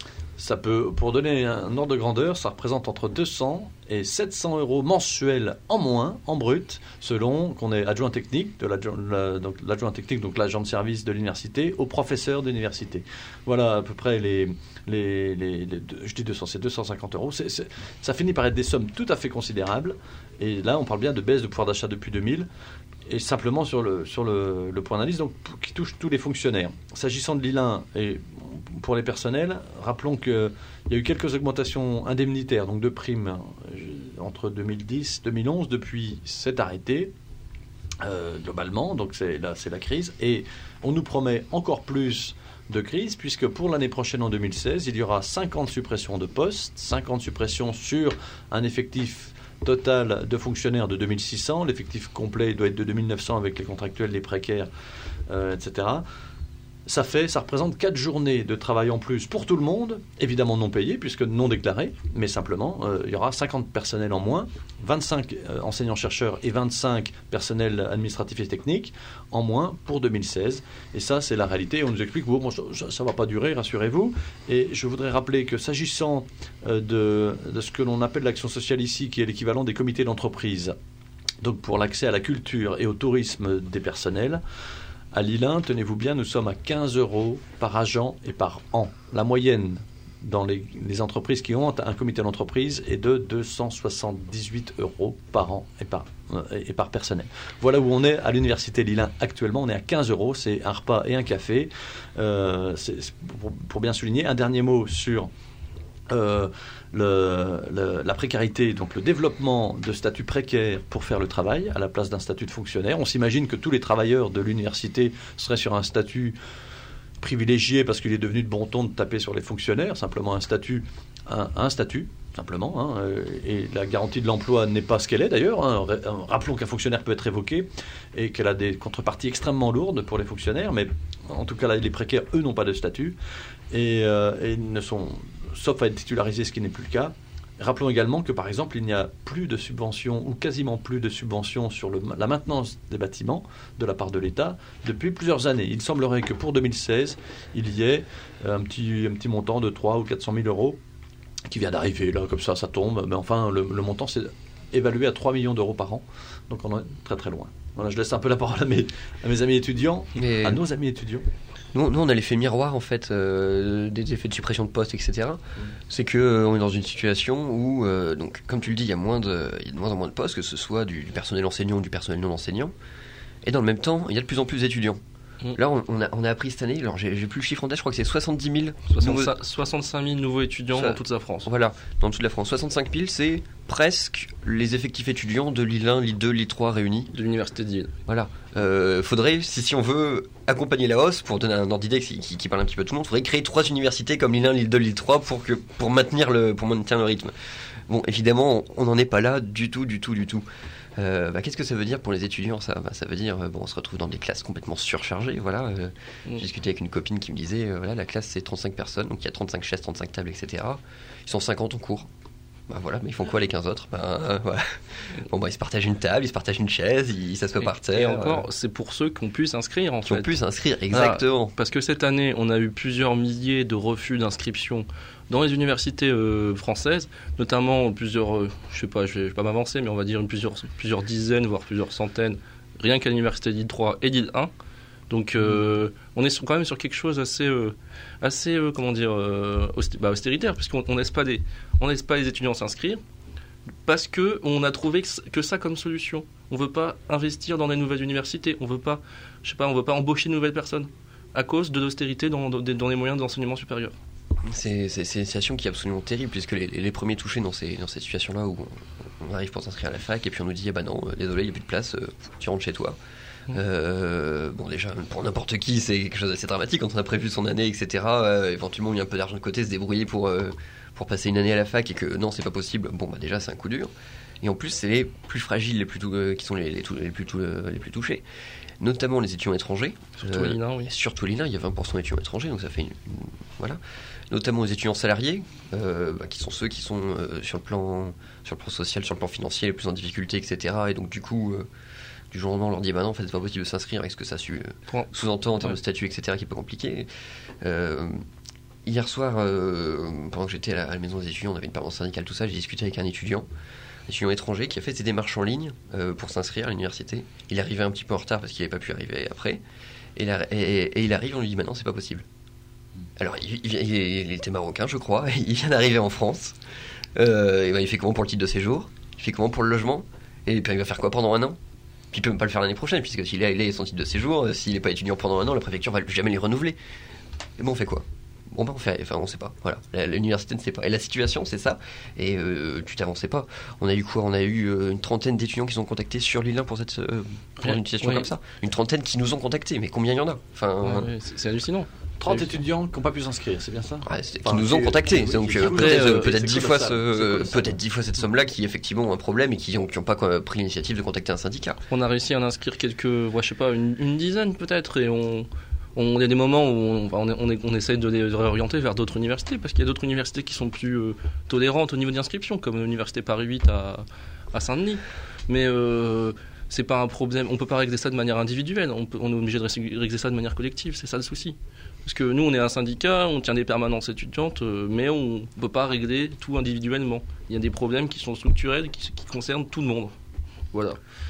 Speaker 6: Ça peut, pour donner un ordre de grandeur, ça représente entre deux cents et sept cents euros mensuels en moins, en brut, selon qu'on est adjoint technique, de l'adjoint, la- donc l'adjoint technique, donc l'agent de service de l'université, au professeur d'université. Voilà à peu près les, les, les, les- je dis deux cents, c'est deux cent cinquante euros. C'est, c'est- ça finit par être des sommes tout à fait considérables. Et là, on parle bien de baisse de pouvoir d'achat depuis deux mille. Et simplement sur le, sur le, le point d'indice, donc, pour- qui touche tous les fonctionnaires. S'agissant de l'I L un et pour les personnels, rappelons qu'il y a eu quelques augmentations indemnitaires, donc de primes, euh, entre deux mille dix et deux mille onze, depuis cet arrêté, euh, globalement, donc c'est, là c'est la crise, et on nous promet encore plus de crise, puisque pour l'année prochaine, en deux mille seize, il y aura cinquante suppressions de postes, cinquante suppressions sur un effectif total de fonctionnaires de deux mille six cents, l'effectif complet doit être de deux mille neuf cents avec les contractuels, les précaires, euh, et cetera. Ça fait, ça représente quatre journées de travail en plus pour tout le monde, évidemment non payées puisque non déclarées, mais simplement euh, il y aura cinquante personnels en moins, vingt-cinq euh, enseignants-chercheurs et vingt-cinq personnels administratifs et techniques en moins pour deux mille seize. Et ça, c'est la réalité. On nous explique, bon, bon, ça ne va pas durer, rassurez-vous. Et je voudrais rappeler que s'agissant euh, de, de ce que l'on appelle l'action sociale ici, qui est l'équivalent des comités d'entreprise, donc pour l'accès à la culture et au tourisme des personnels, à Lille un, tenez-vous bien, nous sommes à quinze euros par agent et par an. La moyenne dans les, les entreprises qui ont un comité d'entreprise est de deux cent soixante-dix-huit euros par an et par, euh, et par personnel. Voilà où on est à l'université Lille un actuellement. On est à quinze euros, c'est un repas et un café. Euh, c'est, c'est pour, pour bien souligner, un dernier mot sur Euh, le, le, la précarité, donc le développement de statuts précaires pour faire le travail à la place d'un statut de fonctionnaire. On s'imagine que tous les travailleurs de l'université seraient sur un statut privilégié parce qu'il est devenu de bon ton de taper sur les fonctionnaires, simplement un statut, un, un statut, simplement, hein, et la garantie de l'emploi n'est pas ce qu'elle est d'ailleurs. Hein. Rappelons qu'un fonctionnaire peut être évoqué et qu'elle a des contreparties extrêmement lourdes pour les fonctionnaires, mais en tout cas là, les précaires, eux, n'ont pas de statut et, euh, et ne sont, sauf à être titularisés, ce qui n'est plus le cas. Rappelons également que, par exemple, il n'y a plus de subventions, ou quasiment plus de subventions sur le, la maintenance des bâtiments de la part de l'État depuis plusieurs années. Il semblerait que pour deux mille seize, il y ait un petit, un petit montant de trois ou quatre cent mille euros qui vient d'arriver, là, comme ça, ça tombe. Mais enfin, le, le montant, c'est évalué à trois millions d'euros par an. Donc on est très très loin. Voilà, je laisse un peu la parole à mes, à mes amis étudiants,
Speaker 1: Mais-
Speaker 6: à nos amis étudiants.
Speaker 1: Nous, nous, on a l'effet miroir en fait euh, des effets de suppression de postes, et cetera. C'est que euh, on est dans une situation où, euh, donc, comme tu le dis, il y a moins de, il y a de moins en moins de postes, que ce soit du, du personnel enseignant ou du personnel non enseignant. Et dans le même temps, il y a de plus en plus d'étudiants.
Speaker 7: Mm.
Speaker 1: Là, on, on a, on a appris cette année, alors j'ai, j'ai plus le chiffre en tête, je crois que c'est soixante-dix mille.
Speaker 7: soixante-cinq soixante-cinq mille nouveaux étudiants
Speaker 1: Ça-
Speaker 7: dans toute la France.
Speaker 1: Voilà, dans toute la France. soixante-cinq mille, c'est presque les effectifs étudiants de Lille un, Lille deux, Lille trois réunis.
Speaker 7: De l'université de Lille.
Speaker 1: Voilà. Euh, faudrait, si, si on veut accompagner la hausse, pour donner un ordre d'idée qui, qui, qui parle un petit peu à tout le monde, faudrait créer trois universités comme Lille un, Lille deux, Lille trois pour, que, pour, maintenir le, pour maintenir le rythme. Bon, évidemment, on n'en est pas là du tout, du tout, du tout. Euh, bah, qu'est-ce que ça veut dire pour les étudiants ça, bah, ça veut dire, euh, bon, on se retrouve dans des classes complètement surchargées. Voilà. Euh,
Speaker 7: Mm.
Speaker 1: J'ai discuté avec une copine qui me disait, euh, voilà, la classe c'est trente-cinq personnes, donc il y a trente-cinq chaises, trente-cinq tables, et cetera. Ils sont cinquante en cours. Bah voilà, mais ils font quoi les quinze autres? Bah, euh, voilà. Bon, bah ils se partagent une table, ils se partagent une chaise, ils s'assoient par terre.
Speaker 7: Et encore, euh, c'est pour ceux qui ont pu s'inscrire en
Speaker 1: qui
Speaker 7: fait.
Speaker 1: ont pu s'inscrire, exactement.
Speaker 7: Ah, parce que cette année, on a eu plusieurs milliers de refus d'inscription dans les universités euh, françaises, notamment plusieurs, euh, je sais pas, je vais, je vais pas m'avancer, mais on va dire une plusieurs, plusieurs dizaines, voire plusieurs centaines, rien qu'à l'université d'Île trois et d'Île un. Donc euh, on est sur, quand même sur quelque chose assez, euh, assez euh, comment dire, euh, austé- bah, austéritaire, puisqu'on on laisse pas des, on laisse pas les étudiants s'inscrire, parce que on a trouvé que, que ça comme solution. On veut pas investir dans des nouvelles universités, on veut pas, je sais pas, on veut pas embaucher de nouvelles personnes à cause de l'austérité dans, dans, dans les moyens d'enseignement supérieur.
Speaker 1: C'est, c'est, c'est une situation qui est absolument terrible, puisque les, les premiers touchés dans ces, dans ces situations-là où on, on arrive pour s'inscrire à la fac et puis on nous dit ah bah non, désolé, il n'y a plus de place, euh, tu rentres chez toi. Euh, bon déjà pour n'importe qui c'est quelque chose d'assez dramatique quand on a prévu son année, etc. Euh, éventuellement il y a un peu d'argent de côté, se débrouiller pour, euh, pour passer une année à la fac et que non c'est pas possible, bon bah déjà c'est un coup dur. Et en plus c'est les plus fragiles les plus tou- euh, qui sont les, les, tou- les, plus tou- euh, les plus touchés, notamment les étudiants étrangers.
Speaker 7: Surtout à l'I N A, oui.
Speaker 1: Surtout à l'I N A, il y a vingt pour cent d'étudiants étrangers, donc ça fait une, une- voilà. Notamment les étudiants salariés, euh, bah, qui sont ceux qui sont euh, sur le plan sur le plan social, sur le plan financier les plus en difficulté, et cetera. Et donc du coup euh, du jour au lendemain, on leur dit bah non, en fait, c'est pas possible de s'inscrire avec ce que ça su, euh, sous-entend en termes
Speaker 7: Ouais.
Speaker 1: de statut, et cetera, qui est pas compliqué. Euh, hier soir, euh, pendant que j'étais à la, à la maison des étudiants, on avait une permanence syndicale, tout ça, j'ai discuté avec un étudiant, un étudiant étranger, qui a fait ses démarches en ligne euh, pour s'inscrire à l'université. Il est arrivé un petit peu en retard parce qu'il n'avait pas pu arriver après. Et, il a- et- et- et il arrive, on lui dit maintenant, c'est pas possible. Alors, il, il, il- il était marocain, je crois, il vient d'arriver en France. Euh, et ben, il fait comment pour le titre de séjour? Il fait comment pour le logement? Et puis il va faire quoi pendant un an? Puis il peut même pas le faire l'année prochaine, puisque s'il a, il a son titre de séjour, euh, s'il n'est pas étudiant pendant un an, la préfecture va jamais les renouveler. Et bon, on fait quoi? Bon, ben on fait, enfin, on sait pas. Voilà, La- l'université ne sait pas. Et la situation, c'est ça. Et euh, tu t'avançais pas. On a eu quoi? On a eu euh, une trentaine d'étudiants qui sont contactés sur l'île un pour cette euh, pour une situation
Speaker 7: Ouais.
Speaker 1: comme ça. Une trentaine qui nous ont contactés. Mais combien il y en a? Enfin,
Speaker 7: Ouais, ouais, c'est, c'est hallucinant.
Speaker 6: trente étudiants qui n'ont pas pu s'inscrire, c'est bien ça?
Speaker 1: ouais, c'est- qui
Speaker 6: Enfin,
Speaker 1: nous ont
Speaker 6: qui-
Speaker 1: contactés.
Speaker 6: qui-
Speaker 1: Donc
Speaker 6: qui-
Speaker 1: euh,
Speaker 6: qui-
Speaker 1: peut-être,
Speaker 6: qui-
Speaker 1: euh,
Speaker 6: c'est
Speaker 1: peut-être dix fois,
Speaker 6: colossal,
Speaker 1: ce,
Speaker 6: c'est colossal.
Speaker 1: peut-être dix fois cette somme-là qui effectivement ont un problème et qui n'ont qui ont pas quoi, pris l'initiative de contacter un syndicat.
Speaker 7: On a réussi à en inscrire quelques, ouais, je sais pas, une, une dizaine peut-être, et on, on a des moments où on, on, est- on, est- on essaye de les réorienter vers d'autres universités, parce qu'il y a d'autres universités qui sont plus euh, tolérantes au niveau d'inscription, comme l'université Paris huit à, à Saint-Denis. Mais euh, c'est pas un problème, on peut pas régler ça de manière individuelle, on, peut, on est obligé de régler ça de manière collective, c'est ça le souci. Parce que nous, on est un syndicat, on tient des permanences étudiantes, euh, mais on ne peut pas régler tout individuellement. Il y a des problèmes qui sont structurels, qui, qui concernent tout le monde. Voilà.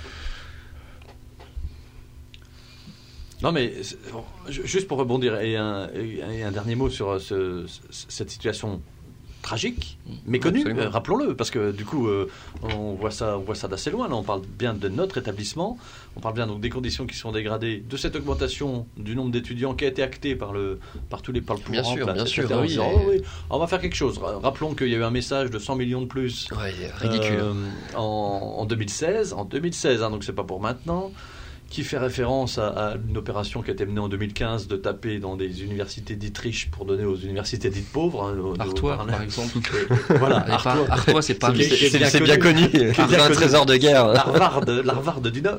Speaker 6: Non mais c'est- bon, ju- juste pour rebondir et un, et un dernier mot sur ce- ce- cette situation tragique, méconnue,
Speaker 1: Absolument.
Speaker 6: euh, rappelons-le, parce que du coup euh, on voit ça, on voit ça d'assez loin. Là, on parle bien de notre établissement, on parle bien donc des conditions qui sont dégradées, de cette augmentation du nombre d'étudiants qui a été actée par le par tous les par le
Speaker 1: Bien
Speaker 6: pouvoir en
Speaker 1: sûr,
Speaker 6: place,
Speaker 1: bien
Speaker 6: et cetera.
Speaker 1: sûr,
Speaker 6: On
Speaker 1: oui,
Speaker 6: dit,
Speaker 1: et-
Speaker 6: oh, oui, on va faire quelque chose. Rappelons qu'il y a eu un message de cent millions de plus.
Speaker 1: Ouais, ridicule.
Speaker 6: Euh, en, en deux mille seize, en deux mille seize, hein, donc c'est pas pour maintenant, qui fait référence à, à une opération qui a été menée en deux mille quinze de taper dans des universités dites riches pour donner aux universités dites pauvres. Hein, au- au-
Speaker 7: Artois,
Speaker 6: au-
Speaker 7: par exemple.
Speaker 6: Voilà,
Speaker 7: Allez, pas-
Speaker 6: Artois.
Speaker 7: Artois, c'est pas.
Speaker 6: C'est-
Speaker 1: C'est,
Speaker 6: c'est bien
Speaker 1: c'est bien connu.
Speaker 6: connu.
Speaker 1: C'est
Speaker 6: bien
Speaker 1: un
Speaker 6: connu.
Speaker 1: trésor de guerre.
Speaker 6: L'Harvard, l'Harvard du Nord.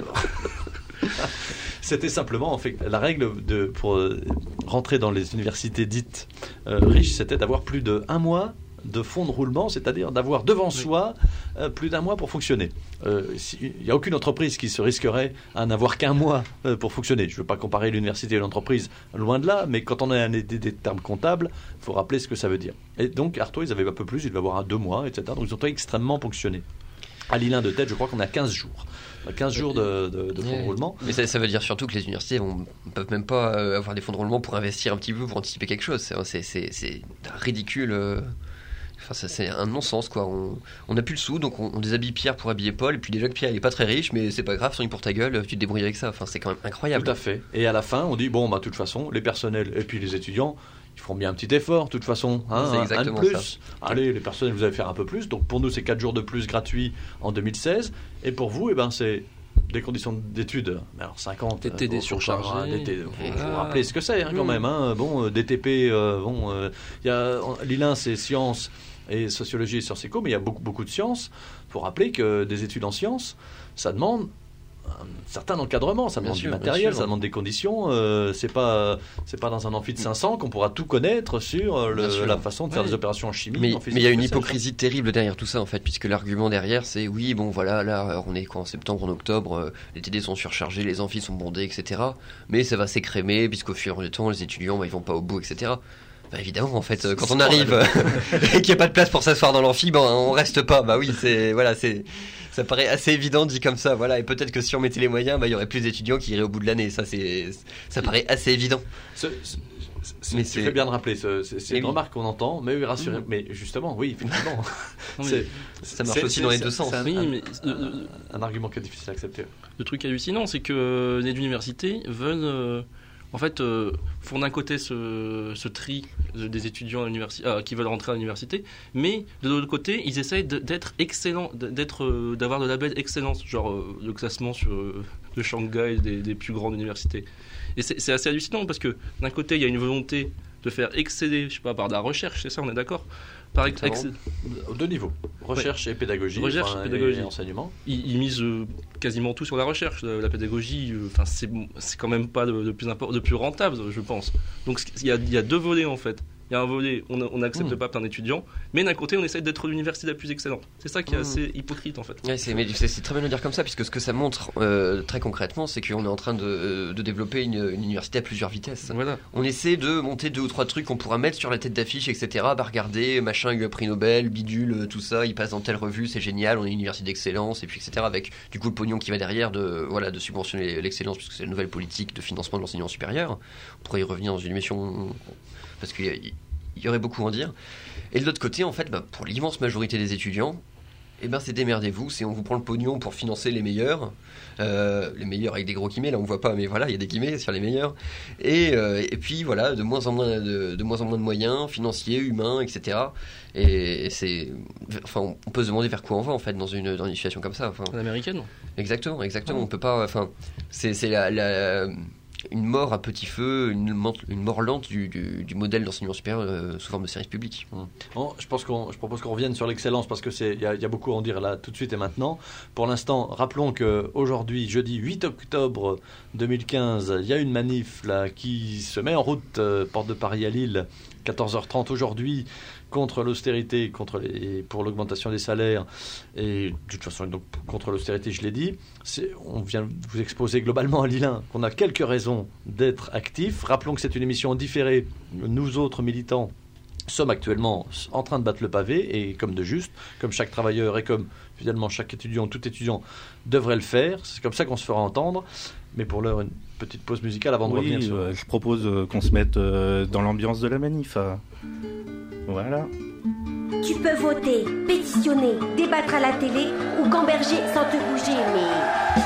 Speaker 6: C'était simplement, en fait, la règle de, pour euh, rentrer dans les universités dites euh, riches, c'était d'avoir plus de un mois de fonds de roulement, c'est-à-dire d'avoir devant soi euh, plus d'un mois pour fonctionner. Euh, si- Il n'y a aucune entreprise qui se risquerait à n'avoir qu'un mois euh, pour fonctionner. Je ne veux pas comparer l'université et l'entreprise, loin de là, mais quand on a des, des- des termes comptables, il faut rappeler ce que ça veut dire. Et donc, Artaud, ils avaient un peu plus, ils devaient avoir un deux mois, et cetera. Donc, ils ont extrêmement ponctionné. À l'I L un de tête, je crois qu'on a quinze jours. quinze jours de, de, de fonds de
Speaker 1: Ouais.
Speaker 6: roulement.
Speaker 1: Mais ça, ça veut dire surtout que les universités ne peuvent même pas euh, avoir des fonds de roulement pour investir un petit peu, pour anticiper quelque chose. C'est, c'est, c'est, c'est ridicule. euh. Enfin, ça, c'est un non-sens, quoi. On on n'a plus le sou, donc on, on déshabille Pierre pour habiller Paul. Et puis déjà que Pierre, il est pas très riche, mais c'est pas grave, soigne pour ta gueule, tu te débrouilles avec ça. Enfin, c'est quand même incroyable.
Speaker 6: Tout à fait. Et à la fin, on dit bon, bah, de toute façon, les personnels et puis les étudiants, ils feront bien un petit effort, de toute façon. Hein,
Speaker 1: C'est
Speaker 6: un- un
Speaker 1: exactement
Speaker 6: de plus.
Speaker 1: ça.
Speaker 6: Allez, les personnels, vous allez faire un peu plus. Donc pour nous, c'est quatre jours de plus gratuits en deux mille seize. Et pour vous, eh ben, c'est des conditions d'études. Mais alors cinquante.
Speaker 7: T T D
Speaker 6: faut- faut
Speaker 7: surchargés.
Speaker 6: pas- D T D, faut, faut
Speaker 7: Ah.
Speaker 6: rappeler ce que c'est hein, quand
Speaker 7: Mm.
Speaker 6: même. Hein. Bon, euh, D T P, euh, bon, euh, il y a l'I L un, c'est sciences et sociologie et sciences éco, mais il y a beaucoup, beaucoup de sciences. Il faut rappeler que des études en sciences, ça demande un certain encadrement, ça
Speaker 1: Bien
Speaker 6: demande
Speaker 1: sûr,
Speaker 6: du
Speaker 1: bien
Speaker 6: matériel,
Speaker 1: sûr.
Speaker 6: ça demande des conditions. Euh, c'est pas c'est pas dans un amphi de cinq cents qu'on pourra tout connaître sur euh,
Speaker 1: Bien
Speaker 6: le-
Speaker 1: sûr.
Speaker 6: la façon de faire
Speaker 1: Ouais.
Speaker 6: des opérations en chimie.
Speaker 1: Mais
Speaker 6: en physique
Speaker 1: mais il y a une
Speaker 6: spéciale.
Speaker 1: hypocrisie terrible derrière tout ça en fait, puisque l'argument derrière c'est oui bon voilà là on est quoi en septembre, en octobre, euh, les T D sont surchargés, les amphis sont bondés, et cetera. Mais ça va s'écrémer puisqu'au fur et à mesure du temps les étudiants bah, ils vont pas au bout, et cetera. Bah évidemment en fait euh, quand on arrive euh, et qu'il n'y a pas de place pour s'asseoir dans l'amphi, ben on reste pas. Bah oui c'est voilà c'est ça paraît assez évident dit comme ça voilà, et peut-être que si on mettait les moyens bah il y aurait plus d'étudiants qui iraient au bout de l'année. Ça c'est ça paraît assez évident.
Speaker 6: Ce- ce- ce-
Speaker 1: Mais
Speaker 6: tu
Speaker 1: c'est-
Speaker 6: fais bien de rappeler, ce- c'est c'est
Speaker 1: Eh
Speaker 6: une
Speaker 1: oui.
Speaker 6: remarque qu'on entend, mais oui, rassurez,
Speaker 1: Mmh.
Speaker 6: mais justement, oui, effectivement.
Speaker 7: Non, mais
Speaker 6: C'est-
Speaker 1: ça marche
Speaker 6: c'est-
Speaker 1: aussi
Speaker 6: c'est-
Speaker 1: dans les
Speaker 6: c'est-
Speaker 1: deux sens.
Speaker 6: c'est un-
Speaker 7: Oui,
Speaker 6: un-
Speaker 7: mais
Speaker 6: un,
Speaker 7: euh,
Speaker 6: un argument qui est difficile à accepter.
Speaker 7: le truc hallucinant, c'est que les universités veulent, euh, en fait, euh, font d'un côté ce, ce tri des étudiants à l'universi- ah, qui veulent rentrer à l'université, mais de l'autre côté, ils essayent de- d'être excellents, d'être, euh, d'avoir le label excellence, genre euh, le classement sur euh, de Shanghai des, des plus grandes universités. Et c'est c'est assez hallucinant parce que d'un côté, il y a une volonté de faire exceller, je sais pas, par de la recherche, c'est ça, on est d'accord? Par ex-
Speaker 1: Totalement.
Speaker 7: ex-
Speaker 6: Deux niveaux, recherche et pédagogie,
Speaker 7: Recherche
Speaker 6: enfin,
Speaker 7: et pédagogie.
Speaker 6: et enseignement.
Speaker 7: ils, ils misent euh, quasiment tout sur la recherche, la, la pédagogie. euh, Enfin, c'est c'est quand même pas le, le plus import- le plus rentable, je pense. Donc il y a, il y a deux volets en fait. Il y a un volet, on on n'accepte
Speaker 6: Mm.
Speaker 7: pas plein d'étudiants, mais d'un côté, on essaie d'être l'université la plus excellente. C'est ça qui est
Speaker 1: Mm.
Speaker 7: assez hypocrite en fait.
Speaker 1: Ouais, c'est, mais c'est, c'est très bien de le dire comme ça, puisque ce que ça montre euh, très concrètement, c'est qu'on est en train de, euh, de développer une, une université à plusieurs vitesses.
Speaker 7: Voilà.
Speaker 1: On essaie de monter deux ou trois trucs qu'on pourra mettre sur la tête d'affiche, et cetera. Bah regardez, machin, il a eu un prix Nobel, bidule, euh, tout ça, il passe dans telle revue, c'est génial, on est une université d'excellence, et puis et cetera. Avec du coup le pognon qui va derrière de, voilà, de subventionner l'excellence, puisque c'est la nouvelle politique de financement de l'enseignement supérieur. On pourrait y revenir dans une émission, parce qu'il y, a- il y aurait beaucoup à en dire. Et de l'autre côté, en fait, bah, pour l'immense majorité des étudiants, eh ben c'est démerdez-vous, c'est on vous prend le pognon pour financer les meilleurs, euh, les meilleurs avec des gros guillemets, là on voit pas, mais voilà, il y a des guillemets sur les meilleurs, et, euh, et puis voilà, de moins en moins de, de moins en moins de moyens financiers, humains, et cetera. Et, et c'est, enfin, on, on peut se demander vers quoi on va en fait dans une dans une situation comme ça. Enfin,
Speaker 7: L'américaine.
Speaker 1: exactement, exactement. On peut pas, enfin, c'est c'est la, la une mort à petit feu, une, ment- une mort lente du, du, du modèle d'enseignement supérieur euh, sous forme de service public.
Speaker 6: Bon, je, pense qu'on, je propose qu'on revienne sur l'excellence parce qu'il y, a- y a beaucoup à en dire là tout de suite et maintenant. Pour l'instant, rappelons qu'aujourd'hui, jeudi huit octobre deux mille quinze, il y a une manif là, qui se met en route, euh, porte de Paris à Lille, quatorze heures trente aujourd'hui, contre l'austérité, contre les, pour l'augmentation des salaires et de toute façon donc, contre l'austérité, je l'ai dit. C'est, on vient de vous exposer globalement à Lille un qu'on a quelques raisons d'être actifs. Rappelons que c'est une émission différée. Nous autres militants sommes actuellement en train de battre le pavé et comme de juste, comme chaque travailleur et comme finalement chaque étudiant, tout étudiant devrait le faire. C'est comme ça qu'on se fera entendre. Mais pour l'heure, une petite pause musicale avant de
Speaker 8: Oui,
Speaker 6: revenir sur...
Speaker 8: euh, je propose euh, qu'on se mette euh, dans l'ambiance de la manif. euh. Voilà.
Speaker 10: Tu peux voter, pétitionner, débattre à la télé ou gamberger sans te bouger, mais...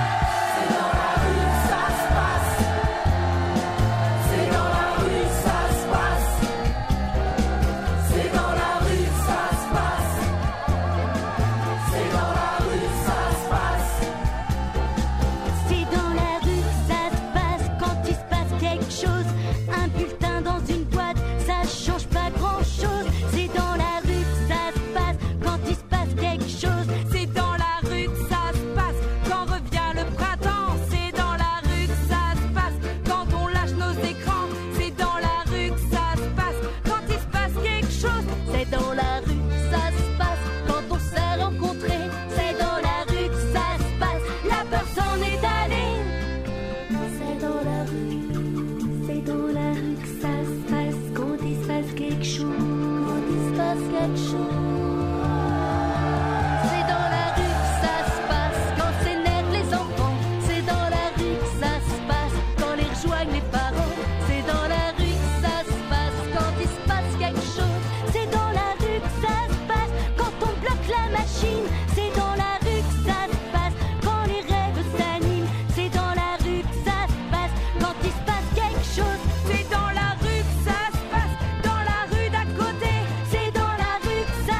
Speaker 5: C'est dans la rue que ça se passe quand il se passe quelque chose. Un bulletin dans une boîte, ça change pas grand chose. C'est dans la rue que ça se passe quand il se passe quelque chose. C'est dans la rue que ça se passe quand revient le printemps. C'est dans la rue que ça se passe quand on lâche nos écrans. C'est dans la rue que ça se passe quand il se passe quelque chose. C'est dans la rue que ça se passe quand on s'est rencontrés. C'est dans la rue que ça se passe, la peur s'en est allée.
Speaker 10: C'est dans la rue, c'est dans la rue que ça se passe quand il se passe quelque chose. Quand il se passe quelque chose.
Speaker 5: C'est dans la rue que ça se passe quand s'énervent les enfants. C'est dans la rue que ça se passe quand les rejoignent les parents. C'est dans la rue que ça se passe quand il se passe quelque chose. C'est dans la rue que ça se passe quand on bloque la machine. C'est dans la rue que ça se passe quand les rêves s'animent. C'est dans la rue que ça se passe quand il se passe quelque chose. C'est dans la rue que ça se passe dans la rue d'à côté. C'est dans la rue que ça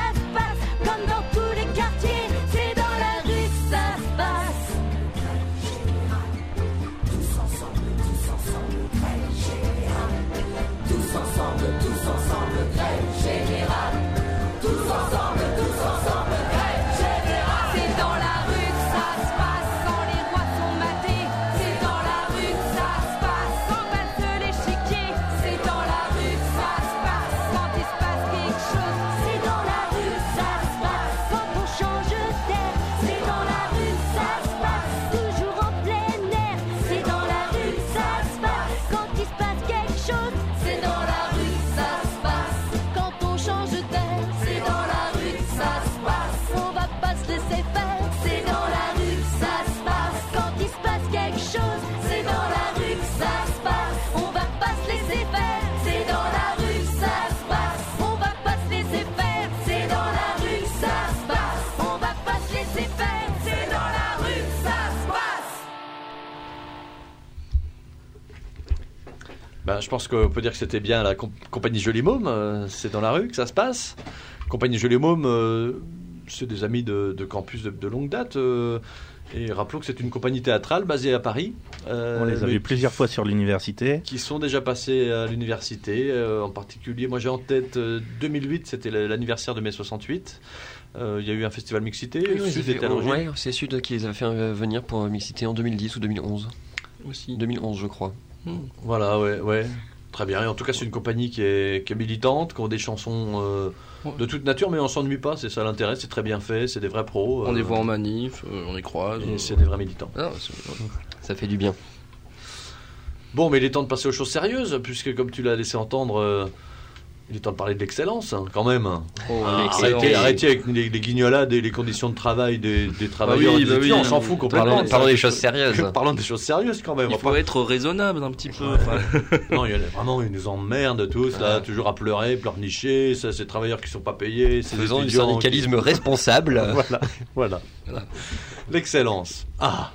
Speaker 6: je pense qu'on peut dire que c'était bien la comp- compagnie Joli Môme. euh, c'est dans la rue que ça se passe. Compagnie Joli Môme, euh, c'est des amis de, de campus de, de longue date. euh, et rappelons que c'est une compagnie théâtrale basée à Paris. euh,
Speaker 8: On les a
Speaker 6: mais
Speaker 8: vus plusieurs fois sur l'université.
Speaker 6: qui sont déjà passés à l'université. euh, en particulier, moi j'ai en tête euh, deux mille huit, c'était l'anniversaire de mai soixante-huit. Euh, Il y a eu un festival mixité.
Speaker 1: Oui, oui,
Speaker 6: Sud
Speaker 1: ça fait-
Speaker 6: était à l'origine.
Speaker 1: ouais, c'est Sud qui les a fait euh, venir pour euh, Mixité en deux mille dix ou deux mille onze.
Speaker 7: Aussi.
Speaker 1: deux mille onze, je crois.
Speaker 6: Voilà, ouais, ouais. Très bien. Et en tout cas, c'est une compagnie qui est, qui est militante, qui ont des chansons euh,
Speaker 7: Ouais.
Speaker 6: de toute nature, mais on s'ennuie pas. C'est ça l'intérêt. C'est très bien fait. C'est des vrais pros.
Speaker 7: On
Speaker 6: euh,
Speaker 7: les voit en manif, euh, on les croise.
Speaker 6: et
Speaker 7: euh,
Speaker 6: c'est des vrais militants.
Speaker 7: ah, c'est-
Speaker 1: Ça fait du bien.
Speaker 6: Bon, mais il est temps de passer aux choses sérieuses, puisque comme tu l'as laissé entendre, euh, il est temps de parler de l'excellence, hein, quand même.
Speaker 7: Oh,
Speaker 6: Ah,
Speaker 7: l'excellence.
Speaker 6: arrêtez, arrêtez avec les, les guignolades et les conditions de travail des, des travailleurs
Speaker 7: oui,
Speaker 6: et des
Speaker 7: bah
Speaker 6: étudiants.
Speaker 7: oui.
Speaker 6: On s'en fout complètement.
Speaker 1: Parlons,
Speaker 6: de ça.
Speaker 1: parlons des choses sérieuses.
Speaker 6: Parlons des choses sérieuses quand même.
Speaker 7: Il
Speaker 6: On va
Speaker 7: faut
Speaker 6: pas-
Speaker 7: être raisonnable un petit peu. enfin.
Speaker 6: Non, il y a vraiment, ils nous emmerdent tous, là, toujours à pleurer, pleurnicher, ça, ces travailleurs qui sont pas payés, ces
Speaker 1: Faisons du
Speaker 6: étudiants qui-
Speaker 1: syndicalisme responsable.
Speaker 6: Voilà, voilà. L'excellence. Ah,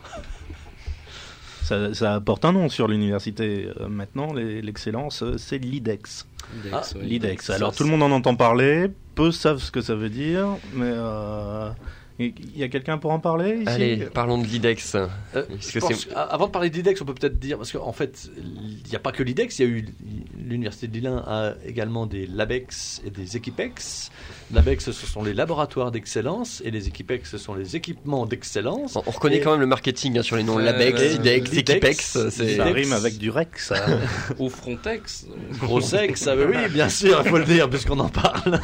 Speaker 8: Ça, ça porte un nom sur l'université. Euh, maintenant, les- l'excellence, euh, c'est l'IDEX.
Speaker 7: Index,
Speaker 6: Ah,
Speaker 7: ouais.
Speaker 8: L'IDEX.
Speaker 6: ça,
Speaker 8: Alors
Speaker 6: c'est-
Speaker 8: tout le monde en entend parler, peu savent ce que ça veut dire, mais euh, il y a quelqu'un pour en parler ici?
Speaker 1: Allez, parlons de l'IDEX.
Speaker 6: Euh,
Speaker 1: Parce
Speaker 6: je
Speaker 1: que
Speaker 6: pense-
Speaker 1: c'est-
Speaker 6: a- avant de parler d'IDEX, on peut peut-être dire, parce qu'en fait, il n'y a pas que l'IDEX, il y a eu l'université de Lille a également des LABEX et des Equipex. LABEX, ce sont les laboratoires d'excellence, et les Equipex, ce sont les équipements d'excellence.
Speaker 1: On on reconnaît
Speaker 6: Et-
Speaker 1: quand même le marketing hein, sur les noms
Speaker 7: Ouais,
Speaker 1: Labex,
Speaker 7: ouais,
Speaker 1: IDEX,
Speaker 6: Lidex,
Speaker 1: Equipex. C'est
Speaker 6: Lidex.
Speaker 8: Ça rime avec du Rex. ça.
Speaker 7: Au Frontex.
Speaker 6: Gros sexe, ah, oui, bien sûr, il faut le dire, puisqu'on en parle.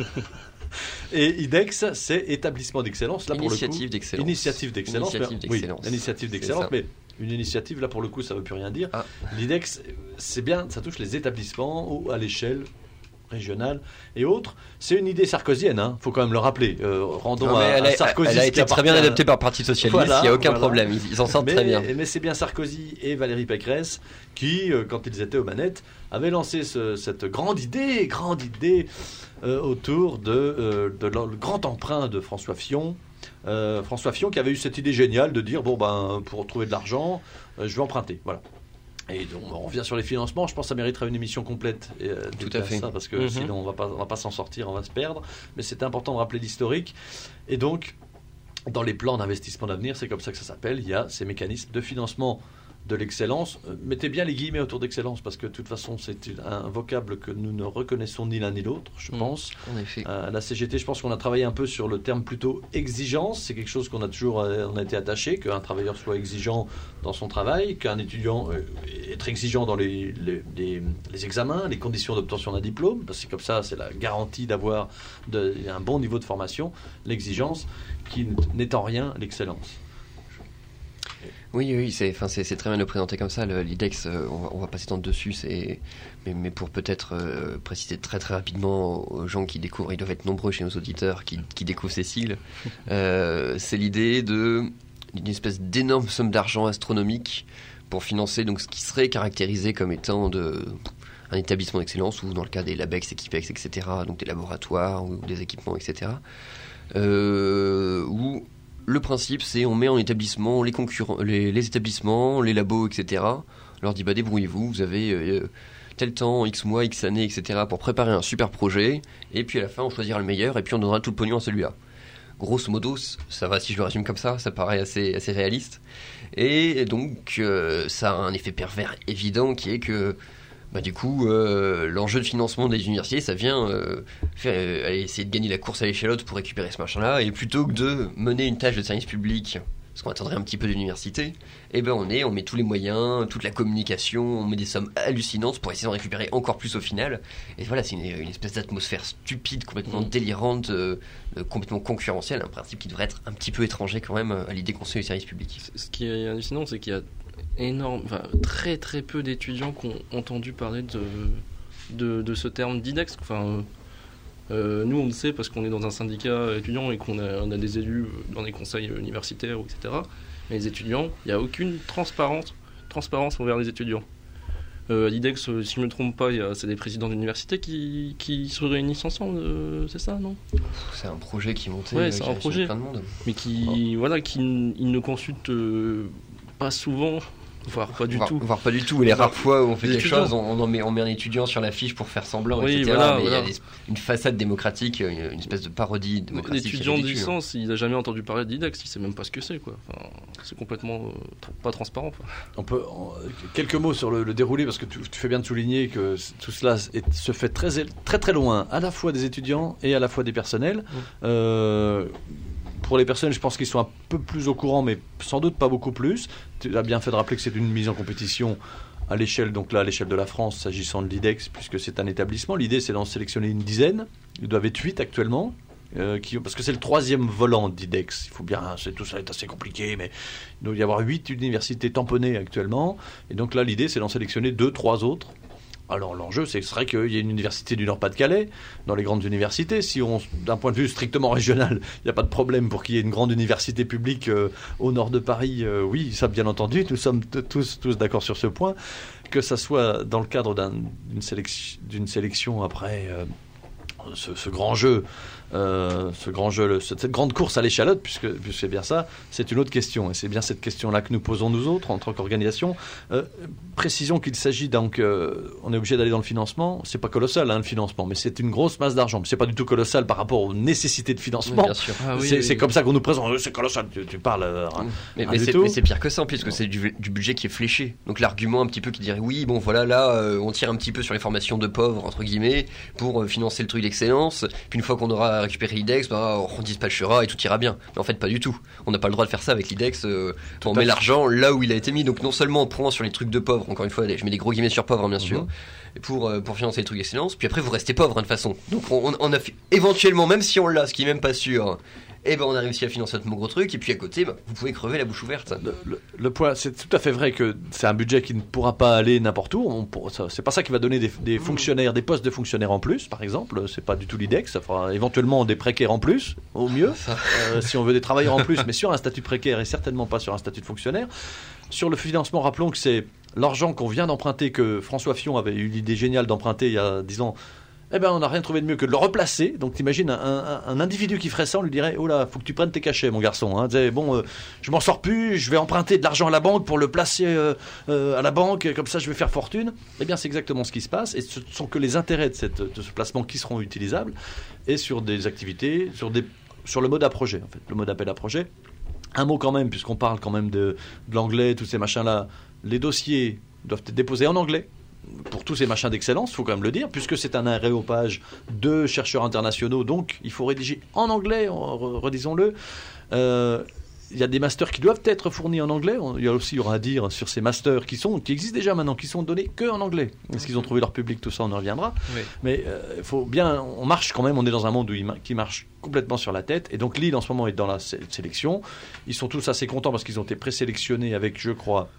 Speaker 6: Et IDEX, c'est établissement d'excellence. Là, pour le coup,
Speaker 1: Initiative d'excellence.
Speaker 6: Initiative d'excellence.
Speaker 1: Initiative
Speaker 6: mais- oui,
Speaker 1: d'excellence.
Speaker 6: initiative
Speaker 1: C'est
Speaker 6: d'excellence,
Speaker 1: ça.
Speaker 6: mais une initiative, là, pour le coup, ça ne veut plus rien dire.
Speaker 1: Ah.
Speaker 6: L'IDEX, c'est bien, ça touche les établissements ou à l'échelle régionale et autres. C'est une idée sarkozienne, il hein, faut quand même le rappeler. Euh, rendons
Speaker 1: Non, mais
Speaker 6: à,
Speaker 1: elle,
Speaker 6: à
Speaker 1: a,
Speaker 6: Sarkozy.
Speaker 1: elle a
Speaker 6: ce
Speaker 1: été
Speaker 6: qui
Speaker 1: très bien
Speaker 6: appartient-
Speaker 1: adaptée par le Parti Socialiste, il
Speaker 6: Voilà,
Speaker 1: n'y a aucun
Speaker 6: voilà.
Speaker 1: problème, ils ils s'en sortent
Speaker 6: mais,
Speaker 1: très bien.
Speaker 6: mais c'est bien Sarkozy et Valérie Pécresse qui, euh, quand ils étaient aux manettes, avaient lancé ce- cette grande idée, grande idée euh, autour de, euh, de le grand emprunt de François Fillon. Euh, François Fillon qui avait eu cette idée géniale de dire bon ben pour trouver de l'argent, euh, je vais emprunter, voilà. Et donc on revient sur les financements. Je pense que ça mériterait une émission complète. Et, euh,
Speaker 1: Tout
Speaker 6: dédiée
Speaker 1: à fait.
Speaker 6: ça, parce que
Speaker 7: Mhm.
Speaker 6: sinon on va pas, on va pas s'en sortir, on va se perdre. Mais c'est important de rappeler l'historique. Et donc dans les plans d'investissement d'avenir, c'est comme ça que ça s'appelle. Il y a ces mécanismes de financement de l'excellence. Euh, Mettez bien les guillemets autour d'excellence parce que de toute façon c'est un vocable que nous ne reconnaissons ni l'un ni l'autre, je
Speaker 1: Mhm.
Speaker 6: pense.
Speaker 1: En effet.
Speaker 6: Euh, à la C G T, je pense qu'on a travaillé un peu sur le terme plutôt exigence. C'est quelque chose qu'on a toujours euh, on a été attaché, qu'un travailleur soit exigeant dans son travail, qu'un étudiant euh, être exigeant dans les, les, les- les examens, les conditions d'obtention d'un diplôme, parce que comme ça, c'est la garantie d'avoir de- un bon niveau de formation. L'exigence qui n'est en rien l'excellence.
Speaker 1: Oui, oui, c'est, enfin, c'est, c'est très bien de le présenter comme ça. Le- L'IDEX, euh, on, va, on va pas s'étendre dessus, c'est, mais, mais pour peut-être euh, préciser très très rapidement aux, aux gens qui découvrent, ils doivent être nombreux chez nos auditeurs qui, qui découvrent ces sigles, euh, c'est l'idée de, d'une espèce d'énorme somme d'argent astronomique pour financer donc, ce qui serait caractérisé comme étant de, un établissement d'excellence, ou dans le cas des Labex, Equipex, et cetera, donc des laboratoires ou des équipements, et cetera, euh, où le principe, c'est on met en établissement les concurrents, les, les établissements, les labos, et cetera. On leur dit bah débrouillez-vous, vous avez euh, tel temps, X mois, X années, et cetera pour préparer un super projet. Et puis à la fin, on choisira le meilleur et puis on donnera tout le pognon à celui-là. Grosso modo, ça va si je le résume comme ça, ça paraît assez, assez réaliste. Et donc euh, ça a un effet pervers évident qui est que bah, du coup, euh, l'enjeu de financement des universités, ça vient euh, faire, euh, aller essayer de gagner la course à l'échalote pour récupérer ce machin-là, et plutôt que de mener une tâche de service public, ce qu'on attendrait un petit peu de l'université, eh ben on est, on met tous les moyens, toute la communication, on met des sommes hallucinantes pour essayer d'en récupérer encore plus au final. Et voilà, c'est une, une espèce d'atmosphère stupide, complètement délirante, euh, euh, complètement concurrentielle, un principe qui devrait être un petit peu étranger quand même à l'idée qu'on fait du service public.
Speaker 7: Ce qui est hallucinant, c'est qu'il y a énorme, enfin, très très peu d'étudiants qui ont entendu parler de, de, de ce terme d'IDEX. Enfin, euh, euh, nous, on le sait parce qu'on est dans un syndicat étudiant et qu'on a, on a des élus dans des conseils universitaires, et cetera. Mais les étudiants, il n'y a aucune transparence, transparence envers les étudiants. Euh, à l'IDEX, si je ne me trompe pas, il y a, c'est des présidents d'université qui, qui se réunissent ensemble, euh, c'est ça, non ?
Speaker 1: C'est un projet qui est monté,
Speaker 7: Ouais,
Speaker 1: euh,
Speaker 7: c'est
Speaker 1: qui
Speaker 7: un
Speaker 1: a
Speaker 7: projet.
Speaker 1: plein de monde.
Speaker 7: Mais qui, voilà, qui n- ils ne consultent euh, pas souvent Voire pas du
Speaker 1: voire,
Speaker 7: tout.
Speaker 1: Voire pas du tout. Et les rares fois où on fait
Speaker 7: Les
Speaker 1: quelque
Speaker 7: étudiants.
Speaker 1: chose, on, on, en met, on met un étudiant sur l'affiche pour faire semblant,
Speaker 7: Oui,
Speaker 1: et cetera.
Speaker 7: voilà,
Speaker 1: mais
Speaker 7: voilà.
Speaker 1: il y a des- une façade démocratique, une, une espèce de parodie démocratique.
Speaker 7: L'étudiant
Speaker 1: c'est
Speaker 7: de
Speaker 1: ridicule.
Speaker 7: licence, il n'a jamais entendu parler d'I D E X, il sait même pas ce que c'est, quoi. Enfin, c'est complètement euh, tr- pas transparent. Quoi.
Speaker 6: On peut en- quelques mots sur le, le déroulé parce que tu, tu fais bien de souligner que c- tout cela est- se fait très très très loin, à la fois des étudiants et à la fois des personnels. Euh, pour les personnels, je pense qu'ils sont un peu plus au courant, mais sans doute pas beaucoup plus. Tu as bien fait de rappeler que c'est une mise en compétition à l'échelle, donc là, à l'échelle de la France, s'agissant de l'I D E X, puisque c'est un établissement. L'idée, c'est d'en sélectionner une dizaine. Ils doivent être huit actuellement. Euh, qui, parce que c'est le troisième volant d'I D E X. Il faut bien, c'est, tout ça est assez compliqué, mais il doit y avoir huit universités tamponnées actuellement. Et donc là, l'idée, c'est d'en sélectionner deux, trois autres. Alors l'enjeu, c'est, ce serait qu'il y ait une université du Nord-Pas-de-Calais, dans les grandes universités. Si on, d'un point de vue strictement régional, il n'y a pas de problème pour qu'il y ait une grande université publique euh, au nord de Paris. Euh, oui, ça bien entendu, nous sommes t- tous, tous d'accord sur ce point. Que ça soit dans le cadre d'un, d'une, sélection, d'une sélection après euh, ce, ce grand jeu. Euh, ce grand jeu, le- cette, cette grande course à l'échalote, puisque, puisque c'est bien ça, c'est une autre question. Et c'est bien cette question-là que nous posons nous autres en tant qu'organisation. Euh, précisons qu'il s'agit donc, euh, on est obligé d'aller dans le financement. C'est pas colossal hein, le financement, mais c'est une grosse masse d'argent. Mais c'est pas du tout colossal par rapport aux nécessités de financement.
Speaker 1: Oui, bien sûr.
Speaker 7: Ah oui,
Speaker 6: c'est,
Speaker 7: oui,
Speaker 6: c'est
Speaker 7: oui.
Speaker 6: comme ça qu'on nous présente. Euh, C'est colossal. Tu, tu parles. euh,
Speaker 1: Mais,
Speaker 6: rien
Speaker 1: mais
Speaker 6: du
Speaker 1: c'est,
Speaker 6: tout.
Speaker 1: mais c'est pire que ça, puisque c'est du, du budget qui est fléché. Donc l'argument un petit peu qui dirait oui, bon voilà, là, euh, on tire un petit peu sur les formations de pauvres, entre guillemets, pour euh, financer le truc d'excellence. Puis une fois qu'on aura récupéré l'I D E X, bah, on dispatchera et tout ira bien. Mais en fait, pas du tout. On n'a pas le droit de faire ça avec l'I D E X. Euh, on
Speaker 6: à
Speaker 1: met
Speaker 6: fait.
Speaker 1: l'argent là où il a été mis. Donc non seulement on prend sur les trucs de pauvres, encore une fois, je mets des gros guillemets sur pauvres, hein, bien sûr,
Speaker 6: Mhm.
Speaker 1: pour, euh, pour financer les trucs d'excellence. Puis après, vous restez pauvre, hein, de toute façon. Donc on, on a fait, éventuellement, même si on l'a, ce qui est même pas sûr, et ben on a réussi à financer notre gros truc. Et puis à côté, bah, vous pouvez crever la bouche ouverte.
Speaker 6: Le, le- le point, c'est tout à fait vrai que c'est un budget qui ne pourra pas aller n'importe où. On pour- ça- c'est pas ça qui va donner des, des fonctionnaires, des postes de fonctionnaires en plus, par exemple. C'est pas du tout l'I D E X. Ça fera éventuellement des précaires en plus, au mieux, euh, si on veut des travailleurs en plus, mais sur un statut précaire et certainement pas sur un statut de fonctionnaire. Sur le financement, rappelons que c'est l'argent qu'on vient d'emprunter, que François Fillon avait eu l'idée géniale d'emprunter il y a dix ans. Eh ben, on n'a rien trouvé de mieux que de le replacer. Donc, t'imagines, un, un, un individu qui ferait ça, on lui dirait, oh là, faut que tu prennes tes cachets, mon garçon. Hein. Disait, bon, euh, je m'en sors plus, je vais emprunter de l'argent à la banque pour le placer euh, euh, à la banque, comme ça je vais faire fortune. Eh bien, c'est exactement ce qui se passe. Et ce ne sont que les intérêts de, cette, de ce placement qui seront utilisables. Et sur des activités, sur, des, sur le mode à projet, en fait, le mode appel à projet. Un mot quand même, puisqu'on parle quand même de, de l'anglais, tous ces machins-là. Les dossiers doivent être déposés en anglais. Pour tous ces machins d'excellence, il faut quand même le dire, puisque c'est un aréopage de chercheurs internationaux, donc il faut rédiger en anglais, re- redisons-le. Euh, il y a des masters qui doivent être fournis en anglais. On- Il y a aussi, il y aura à dire sur ces masters qui, sont, qui existent déjà maintenant, qui sont donnés que en anglais. Est-ce qu'ils ont trouvé leur public, tout ça, on en reviendra.
Speaker 1: Oui.
Speaker 6: Mais euh, il faut bien, on marche quand même, on est dans un monde où il ma- qui marche complètement sur la tête. Et donc Lille, en ce moment, est dans la sé- sélection. Ils sont tous assez contents parce qu'ils ont été présélectionnés avec, je crois,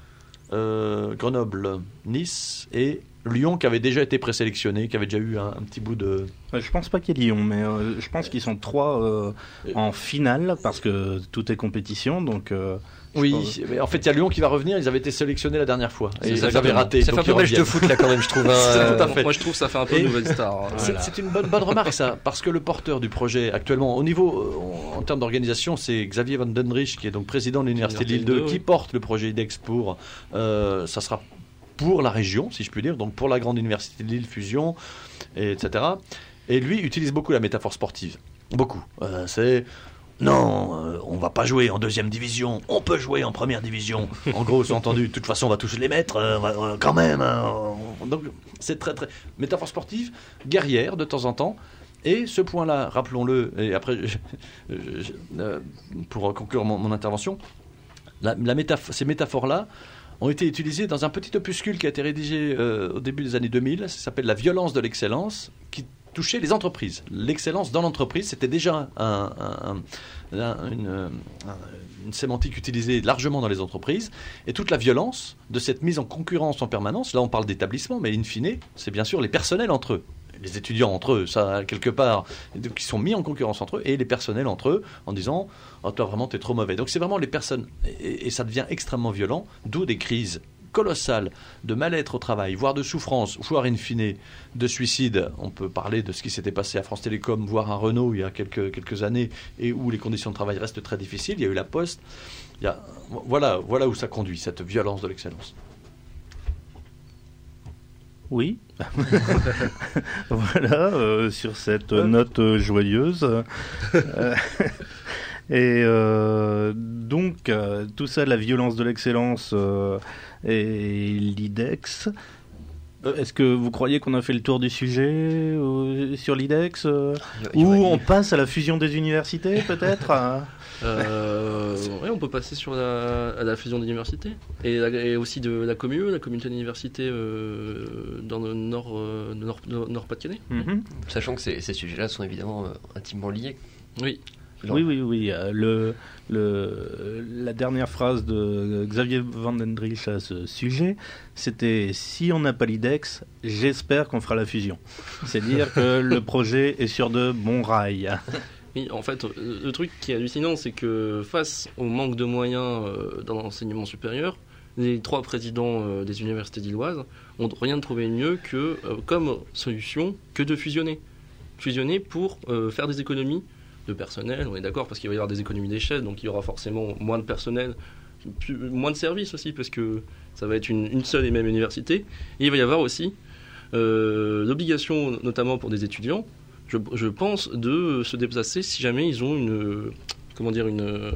Speaker 6: euh, Grenoble, Nice et Lyon qui avait déjà été présélectionné, qui avait déjà eu un, un petit bout de...
Speaker 8: Euh, Je pense pas qu'il y ait Lyon, mais euh, je pense qu'ils sont trois euh, en finale parce que tout est compétition, donc. euh, je
Speaker 6: Oui,
Speaker 8: pense-
Speaker 6: mais en fait il y a Lyon qui va revenir, ils avaient été sélectionnés la dernière fois. Et
Speaker 1: ça
Speaker 6: ils
Speaker 1: fait
Speaker 6: avaient
Speaker 1: un peu-
Speaker 6: raté.
Speaker 1: Ça fait
Speaker 6: donc
Speaker 1: un peu
Speaker 6: ils
Speaker 1: match de
Speaker 6: reviennent.
Speaker 1: foot là quand même, je trouve. hein.
Speaker 6: C'est tout à fait.
Speaker 7: Moi, je trouve que ça fait un peu
Speaker 6: Et-
Speaker 7: nouvelle star. hein.
Speaker 6: C'est, c'est une bonne, bonne remarque ça, parce que le porteur du projet actuellement, au niveau, euh, en termes d'organisation, c'est Xavier Van Den Rich, qui est donc président de l'Université de Lille deux,
Speaker 7: L'Université
Speaker 6: qui
Speaker 7: deux,
Speaker 6: porte le projet I D E X pour, euh, ça sera pour la région, si je puis dire, donc pour la grande Université de Lille, Fusion, et etc. Et lui utilise beaucoup la métaphore sportive, beaucoup. Euh, c'est... Non, euh, on va pas jouer en deuxième division, on peut jouer en première division. En gros, c'est entendu, de toute façon, on va tous les mettre, euh, on va- euh, quand même. hein. Donc, c'est très, très. Métaphore sportive, guerrière de temps en temps. Et ce point-là, rappelons-le, et après, je- je- je- euh, pour conclure mon, mon intervention, la, la métaph- ces métaphores-là ont été utilisées dans un petit opuscule qui a été rédigé euh, au début des années deux mille. Ça s'appelle La violence de l'excellence, qui touchait les entreprises. L'excellence dans l'entreprise, c'était déjà un, un- un- une, un- une sémantique utilisée largement dans les entreprises. Et toute la violence de cette mise en concurrence en permanence, là on parle d'établissement, mais in fine, c'est bien sûr les personnels entre eux. Les étudiants entre eux, ça, quelque part, donc, qui sont mis en concurrence entre eux, et les personnels entre eux, en disant « Oh, toi, vraiment, t'es trop mauvais ». Donc, c'est vraiment les personnes, et, et ça devient extrêmement violent, d'où des crises colossal de mal-être au travail, voire de souffrance, voire in fine de suicide. On peut parler de ce qui s'était passé à France Télécom, voire à Renault il y a quelques, quelques années, et où les conditions de travail restent très difficiles. Il y a eu la Poste. Il y a, voilà, voilà où ça conduit, cette violence de l'excellence.
Speaker 8: Oui. Voilà, euh, sur cette note euh, joyeuse. Euh, et euh, donc, euh, tout ça, la violence de l'excellence euh, et l'I D E X. Euh, Est-ce que vous croyez qu'on a fait le tour du sujet euh, sur l'I D E X euh, Ou on passe à la fusion des universités, peut-être hein
Speaker 7: Euh, ouais, on peut passer sur la, à la fusion des universités et, la- et aussi de la commune, la communauté d'université euh, dans le nord, euh, nord, nord, Nord-Pas-de-Calais.
Speaker 8: Mhm.
Speaker 1: Sachant que ces, ces sujets-là sont évidemment euh, intimement liés.
Speaker 7: Oui.
Speaker 8: Oui, oui, oui. euh, Le, le, la dernière phrase de Xavier Van den Driel à ce sujet, c'était « Si on n'a pas l'I D E X, j'espère qu'on fera la fusion ». C'est-à-dire que le projet est sur de bons rails.
Speaker 7: Oui, en fait, le truc qui est hallucinant, c'est que face au manque de moyens euh, dans l'enseignement supérieur, les trois présidents euh, des universités lilloises ont rien de trouvé mieux que, euh, comme solution, que de fusionner. Fusionner pour euh, faire des économies de personnel, on est d'accord, parce qu'il va y avoir des économies d'échelle, donc il y aura forcément moins de personnel, plus- moins de services aussi, parce que ça va être une, une seule et même université. Et il va y avoir aussi euh, l'obligation, notamment pour des étudiants, je, je pense, de se déplacer si jamais ils ont une, comment dire, une,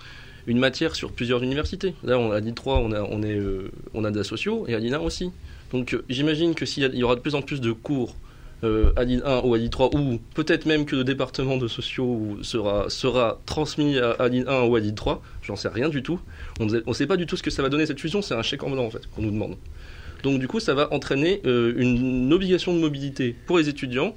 Speaker 7: une matière sur plusieurs universités. Là, on, à l'I trois, on a, on, est, euh, on a de la socio, et à l'I N A aussi. Donc euh, j'imagine que s'il y, a- il y aura de plus en plus de cours euh, à l'I un ou à l'I trois, ou peut-être même que le département de socio sera, sera transmis à, à l'I un ou à l'I trois, j'en sais rien du tout. On ne sait pas du tout ce que ça va donner cette fusion, c'est un chèque en blanc en fait qu'on nous demande. Donc du coup, ça va entraîner euh, une obligation de mobilité pour les étudiants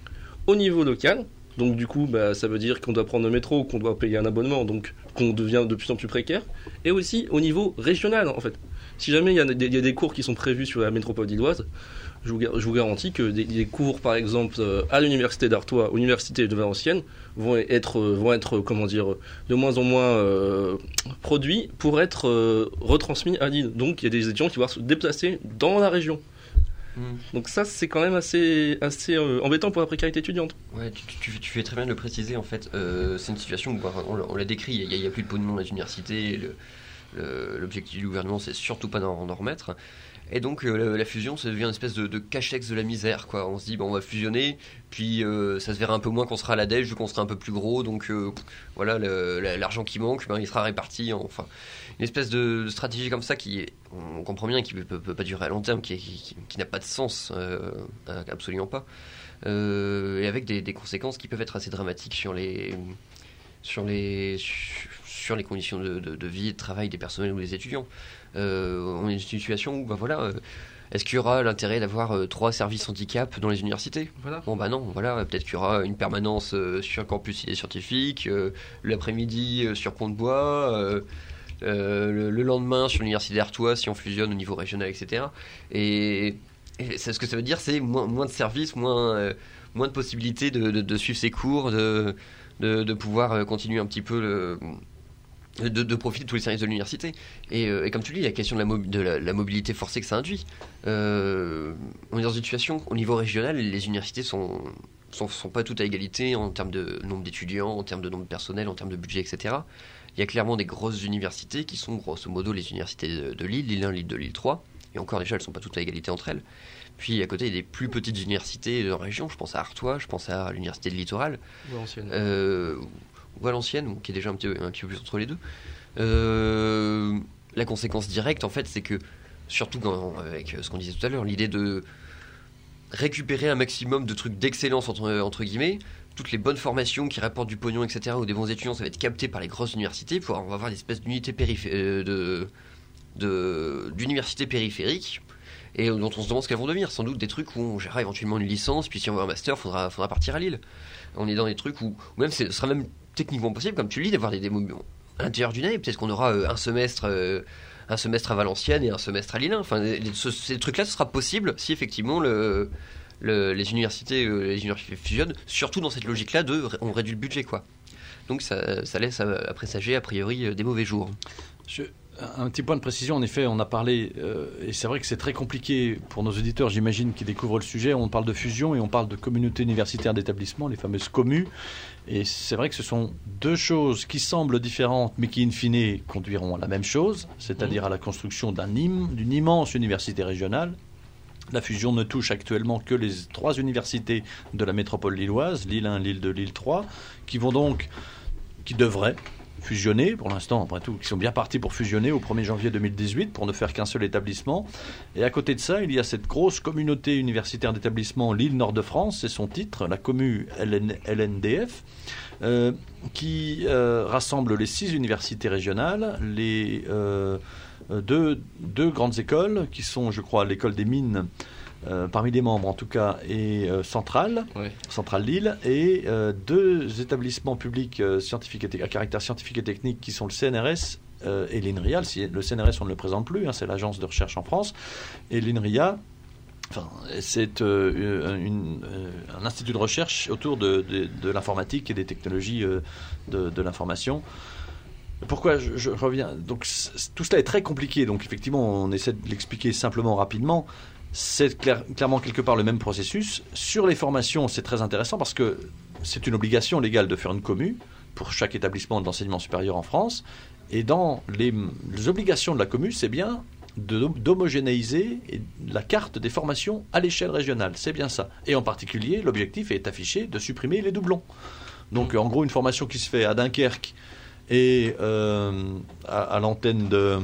Speaker 7: au niveau local. Donc du coup, bah, ça veut dire qu'on doit prendre le métro, qu'on doit payer un abonnement, donc qu'on devient de plus en plus précaire. Et aussi au niveau régional, en fait. Si jamais il y, a des- il y a des cours qui sont prévus sur la métropole lilloise, je vous, gar- je vous garantis que des, des cours, par exemple, euh, à l'université d'Artois, ou l'université de Valenciennes, vont être, euh, vont être, euh, comment dire, de moins en moins euh, produits pour être euh, retransmis à Lille. Donc il y a des étudiants qui vont se déplacer dans la région.
Speaker 1: Mm.
Speaker 7: Donc ça, c'est quand même assez, assez euh, embêtant pour la précarité étudiante.
Speaker 1: Ouais, tu, tu- tu fais très bien de le préciser en fait. Euh, c'est une situation où bah, on, l'a- on l'a décrit, il n'y a, a plus de pognon dans les universités. le- le- L'objectif du gouvernement, c'est surtout pas d'en d'en remettre. Et donc euh, la, la fusion, ça devient une espèce de, de cachex de la misère, quoi. On se dit, bon, on va fusionner, puis euh, ça se verra un peu moins qu'on sera à la dèche, vu qu'on sera un peu plus gros. Donc euh, voilà, le- la- l'argent qui manque, ben, il sera réparti. En, enfin, une espèce de, de stratégie comme ça qui, est- on comprend bien, qui ne peut, peut pas durer à long terme, qui, est- qui, qui n'a pas de sens, euh, absolument pas. Euh, et avec des, des conséquences qui peuvent être assez dramatiques sur les, sur les, sur les conditions de, de, de vie et de travail des personnels ou des étudiants. Euh, on est dans une situation où, bah voilà, euh, est-ce qu'il y aura l'intérêt d'avoir euh, trois services handicap dans les universités ?
Speaker 7: Voilà.
Speaker 1: Bon bah non, voilà, peut-être qu'il y aura une permanence euh, sur campus idée scientifique, euh, l'après-midi euh, sur Pont-de-Bois, euh, euh, le, le lendemain sur l'université d'Artois si on fusionne au niveau régional, et cetera. Et, et c'est ce que ça veut dire, c'est moins, moins de services, moins, euh, moins de possibilités de, de, de suivre ses cours, de, de, de pouvoir euh, continuer un petit peu le De, de profiter de tous les services de l'université. Et, euh, et comme tu le dis, la question de la, mobi- de la, la mobilité forcée que ça induit. Euh, on est dans une situation, au niveau régional, les universités sont, sont, sont pas toutes à égalité en termes de nombre d'étudiants, en termes de nombre de personnel, en termes de budget, et cetera. Il y a clairement des grosses universités qui sont grosso modo les universités de, de Lille, Lille un, Lille deux, Lille trois. Et encore déjà, elles sont pas toutes à égalité entre elles. Puis à côté, il y a des plus petites universités en région. Je pense à Artois, je pense à l'université de Littoral.
Speaker 7: Valenciennes.
Speaker 1: Euh, ou Valenciennes, qui est déjà un petit, un petit peu plus entre les deux. Euh, la conséquence directe, en fait, c'est que, surtout quand, avec ce qu'on disait tout à l'heure, l'idée de récupérer un maximum de trucs d'excellence, entre, entre guillemets, toutes les bonnes formations qui rapportent du pognon, et cetera, ou des bons étudiants, ça va être capté par les grosses universités, pour on va avoir des espèces d'unités périphé- euh, de, de, d'universités périphériques, et dont on se demande ce qu'elles vont devenir. Sans doute des trucs où on gérera éventuellement une licence, puis si on veut un master, il faudra, faudra partir à Lille. On est dans des trucs où, où même ce sera même techniquement possible, comme tu le dis, d'avoir des démos à l'intérieur d'une année. Peut-être qu'on aura euh, un semestre euh, un semestre à Valenciennes et un semestre à Lille. Enfin, les- ce- ces trucs-là, ce sera possible si effectivement le, le- les universités euh, les universités fusionnent, surtout dans cette logique-là de on réduit le budget, quoi. Donc ça, ça laisse à, à présager a priori euh, des mauvais jours.
Speaker 6: Je, Un petit point de précision, en effet, on a parlé, euh, et c'est vrai que c'est très compliqué pour nos auditeurs, j'imagine, qui découvrent le sujet. On parle de fusion et on parle de communauté universitaire d'établissement, les fameuses communes. Et c'est vrai que ce sont deux choses qui semblent différentes, mais qui, in fine, conduiront à la même chose, c'est-à-dire à la construction d'un im- d'une immense université régionale. La fusion ne touche actuellement que les trois universités de la métropole lilloise, Lille un, Lille deux, Lille trois, qui vont donc, qui devraient fusionner, pour l'instant, après tout, qui sont bien partis pour fusionner au premier janvier deux mille dix-huit pour ne faire qu'un seul établissement. Et à côté de ça, il y a cette grosse communauté universitaire d'établissements Lille Nord-de-France, c'est son titre, la commu L N D F, euh, qui euh, rassemble les six universités régionales, les euh, deux, deux grandes écoles, qui sont, je crois, l'école des mines, Euh, parmi les membres en tout cas, et euh, Centrale,
Speaker 7: Ouais.
Speaker 6: Centrale Lille, et euh, deux établissements publics euh, scientifiques et te- à caractère scientifique et technique qui sont le C N R S euh, et l'INRIA. Le, le C N R S, on ne le présente plus, hein, c'est l'agence de recherche en France, et l'INRIA, enfin, c'est euh, une, euh, un institut de recherche autour de, de, de l'informatique et des technologies euh, de, de l'information. Pourquoi je, je reviens donc c- tout cela est très compliqué, donc effectivement on essaie de l'expliquer simplement, rapidement. C'est clair, clairement quelque part le même processus. Sur les formations, c'est très intéressant parce que c'est une obligation légale de faire une commu pour chaque établissement d'enseignement supérieur en France. Et dans les, les obligations de la commu, c'est bien de, d'homogénéiser la carte des formations à l'échelle régionale. C'est bien ça. Et en particulier, l'objectif est affiché de supprimer les doublons. Donc en gros, une formation qui se fait à Dunkerque et euh, à, à l'antenne de...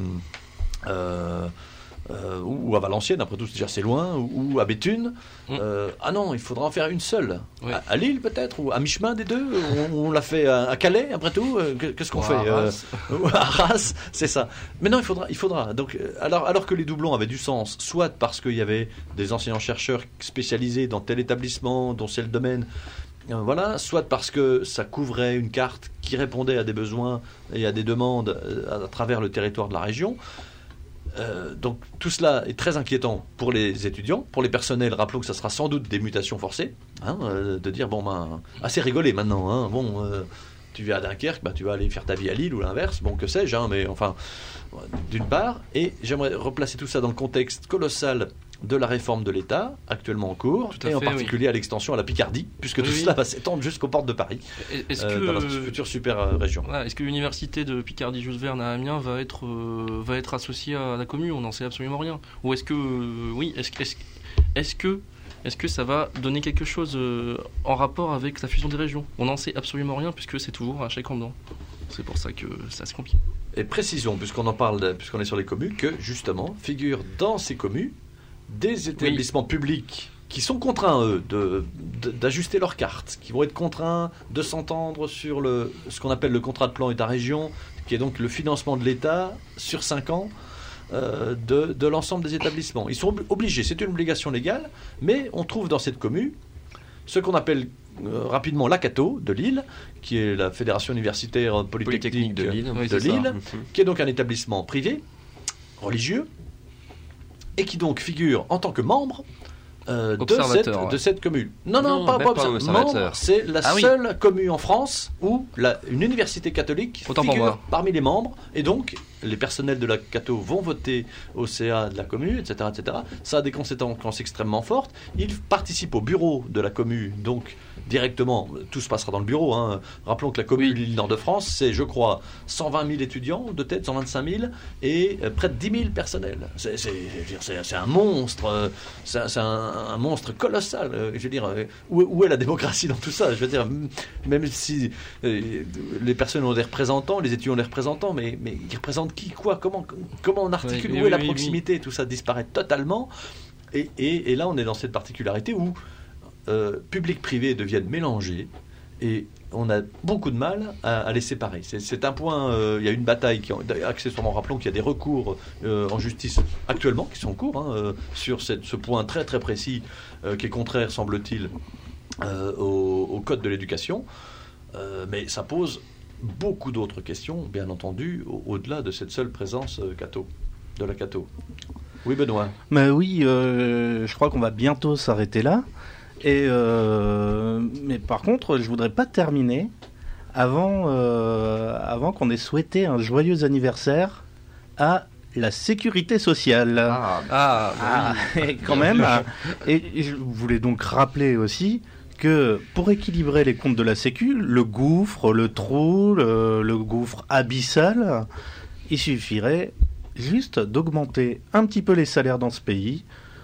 Speaker 6: Euh, Euh, ou à Valenciennes, après tout, déjà c'est loin, ou, ou à Béthune.
Speaker 7: Mm.
Speaker 6: Euh, ah non, il faudra en faire une seule.
Speaker 7: Ouais.
Speaker 6: À, à Lille peut-être, ou à mi-chemin des deux. On, on l'a fait à, à Calais, après tout. Euh, Qu'est-ce qu'on
Speaker 7: Ou
Speaker 6: fait
Speaker 7: à Arras.
Speaker 6: euh, ou à Arras, c'est ça. Mais non, il faudra. Il faudra. Donc, euh, alors, alors que les doublons avaient du sens, soit parce qu'il y avait des enseignants-chercheurs spécialisés dans tel établissement, dont c'est le domaine. Euh, Voilà, soit parce que ça couvrait une carte qui répondait à des besoins et à des demandes euh, à, à travers le territoire de la région. Euh, donc tout cela est très inquiétant pour les étudiants, pour les personnels. Rappelons que ça sera sans doute des mutations forcées, hein, euh, de dire bon ben assez rigolé maintenant. Hein, bon, euh, tu viens à Dunkerque, ben, tu vas aller faire ta vie à Lille ou l'inverse. Bon, que sais-je, hein, mais enfin, d'une part. Et j'aimerais replacer tout ça dans le contexte colossal de la réforme de l'État actuellement en cours,
Speaker 7: Tout à
Speaker 6: et en
Speaker 7: fait,
Speaker 6: particulier à l'extension à la Picardie, puisque
Speaker 7: Oui,
Speaker 6: tout
Speaker 7: oui.
Speaker 6: cela va s'étendre jusqu'aux portes de Paris,
Speaker 7: Est-ce
Speaker 6: euh,
Speaker 7: que
Speaker 6: dans la future super euh, région.
Speaker 7: Voilà, est-ce que l'université de Picardie Jules Verne à Amiens va être euh, va être associée à la commune? On n'en sait absolument rien. Ou est-ce que euh, oui, est-ce que est-ce, est-ce que est-ce que ça va donner quelque chose euh, en rapport avec la fusion des régions? On n'en sait absolument rien puisque c'est toujours un chèque en blanc. C'est pour ça que ça se complique.
Speaker 6: Et précisons, puisqu'on en parle, puisqu'on est sur les communes, que justement figurent dans ces communes des établissements publics qui sont contraints, eux, de, de- d'ajuster leurs cartes, qui vont être contraints de s'entendre sur le, ce qu'on appelle le contrat de plan État-région, qui est donc le financement de l'État sur cinq ans euh, de, de l'ensemble des établissements. Ils sont ob- obligés, c'est une obligation légale, mais on trouve dans cette commune ce qu'on appelle euh, rapidement l'ACATO de Lille, qui est la Fédération universitaire polytechnique,
Speaker 1: Polytechnique de Lille.
Speaker 6: de
Speaker 7: Oui, c'est ça.
Speaker 6: Lille, qui est donc un établissement privé, religieux, et qui donc figure en tant que membre euh, de, cette,
Speaker 7: Observateur, ouais.
Speaker 6: de cette commune. Non, non,
Speaker 1: Non,
Speaker 6: pas,
Speaker 1: même
Speaker 6: pas
Speaker 1: pas
Speaker 6: observateur.
Speaker 1: observateur.
Speaker 6: Membre, c'est la
Speaker 7: Ah oui.
Speaker 6: seule commune en France où la, une université catholique
Speaker 7: Autant pour
Speaker 6: figure
Speaker 7: moi.
Speaker 6: parmi les membres, et donc les personnels de la Cato vont voter au C A de la commune, et cetera, et cetera. Ça a des conséquences extrêmement fortes. Ils participent au bureau de la commune, donc directement, tout se passera dans le bureau. Hein. Rappelons que la commune
Speaker 7: Oui.
Speaker 6: Lille-Nord-de-France, c'est, je crois, cent vingt mille étudiants, de tête, cent vingt-cinq mille, et euh, près de dix mille personnels. C'est, c'est, je veux dire, c'est- c'est un monstre, euh, c'est, un- c'est un, un monstre colossal. euh, Je veux dire, euh, où, où est la démocratie dans tout ça? Je veux dire, m- même si euh, les personnes ont des représentants, les étudiants ont des représentants, mais, mais ils représentent qui, quoi, comment, comment on articule,
Speaker 7: Oui,
Speaker 6: où
Speaker 7: oui,
Speaker 6: est la
Speaker 7: oui,
Speaker 6: proximité? Tout ça disparaît totalement. Et, et, et là, on est dans cette particularité où euh, public-privé deviennent mélangés, et on a beaucoup de mal à, à les séparer. C'est, c'est un point, euh, il y a une bataille, qui, accessoirement rappelons qu'il y a des recours euh, en justice actuellement qui sont en cours, hein, euh, sur cette, ce point très très précis euh, qui est contraire, semble-t-il, euh, au, au code de l'éducation. Euh, mais ça pose beaucoup d'autres questions, bien entendu, au- au-delà de cette seule présence euh, catho, de la Cato. Oui, Benoît.
Speaker 8: Mais oui, euh, je crois qu'on va bientôt s'arrêter là. Et euh, mais par contre, je voudrais pas terminer avant, euh, avant qu'on ait souhaité un joyeux anniversaire à la sécurité sociale.
Speaker 1: Ah,
Speaker 7: Ah,
Speaker 8: Ah, et quand même. Et je voulais donc rappeler aussi que pour équilibrer les comptes de la Sécu, le gouffre, le trou, le, le gouffre abyssal, il suffirait juste d'augmenter un petit peu les salaires dans ce pays.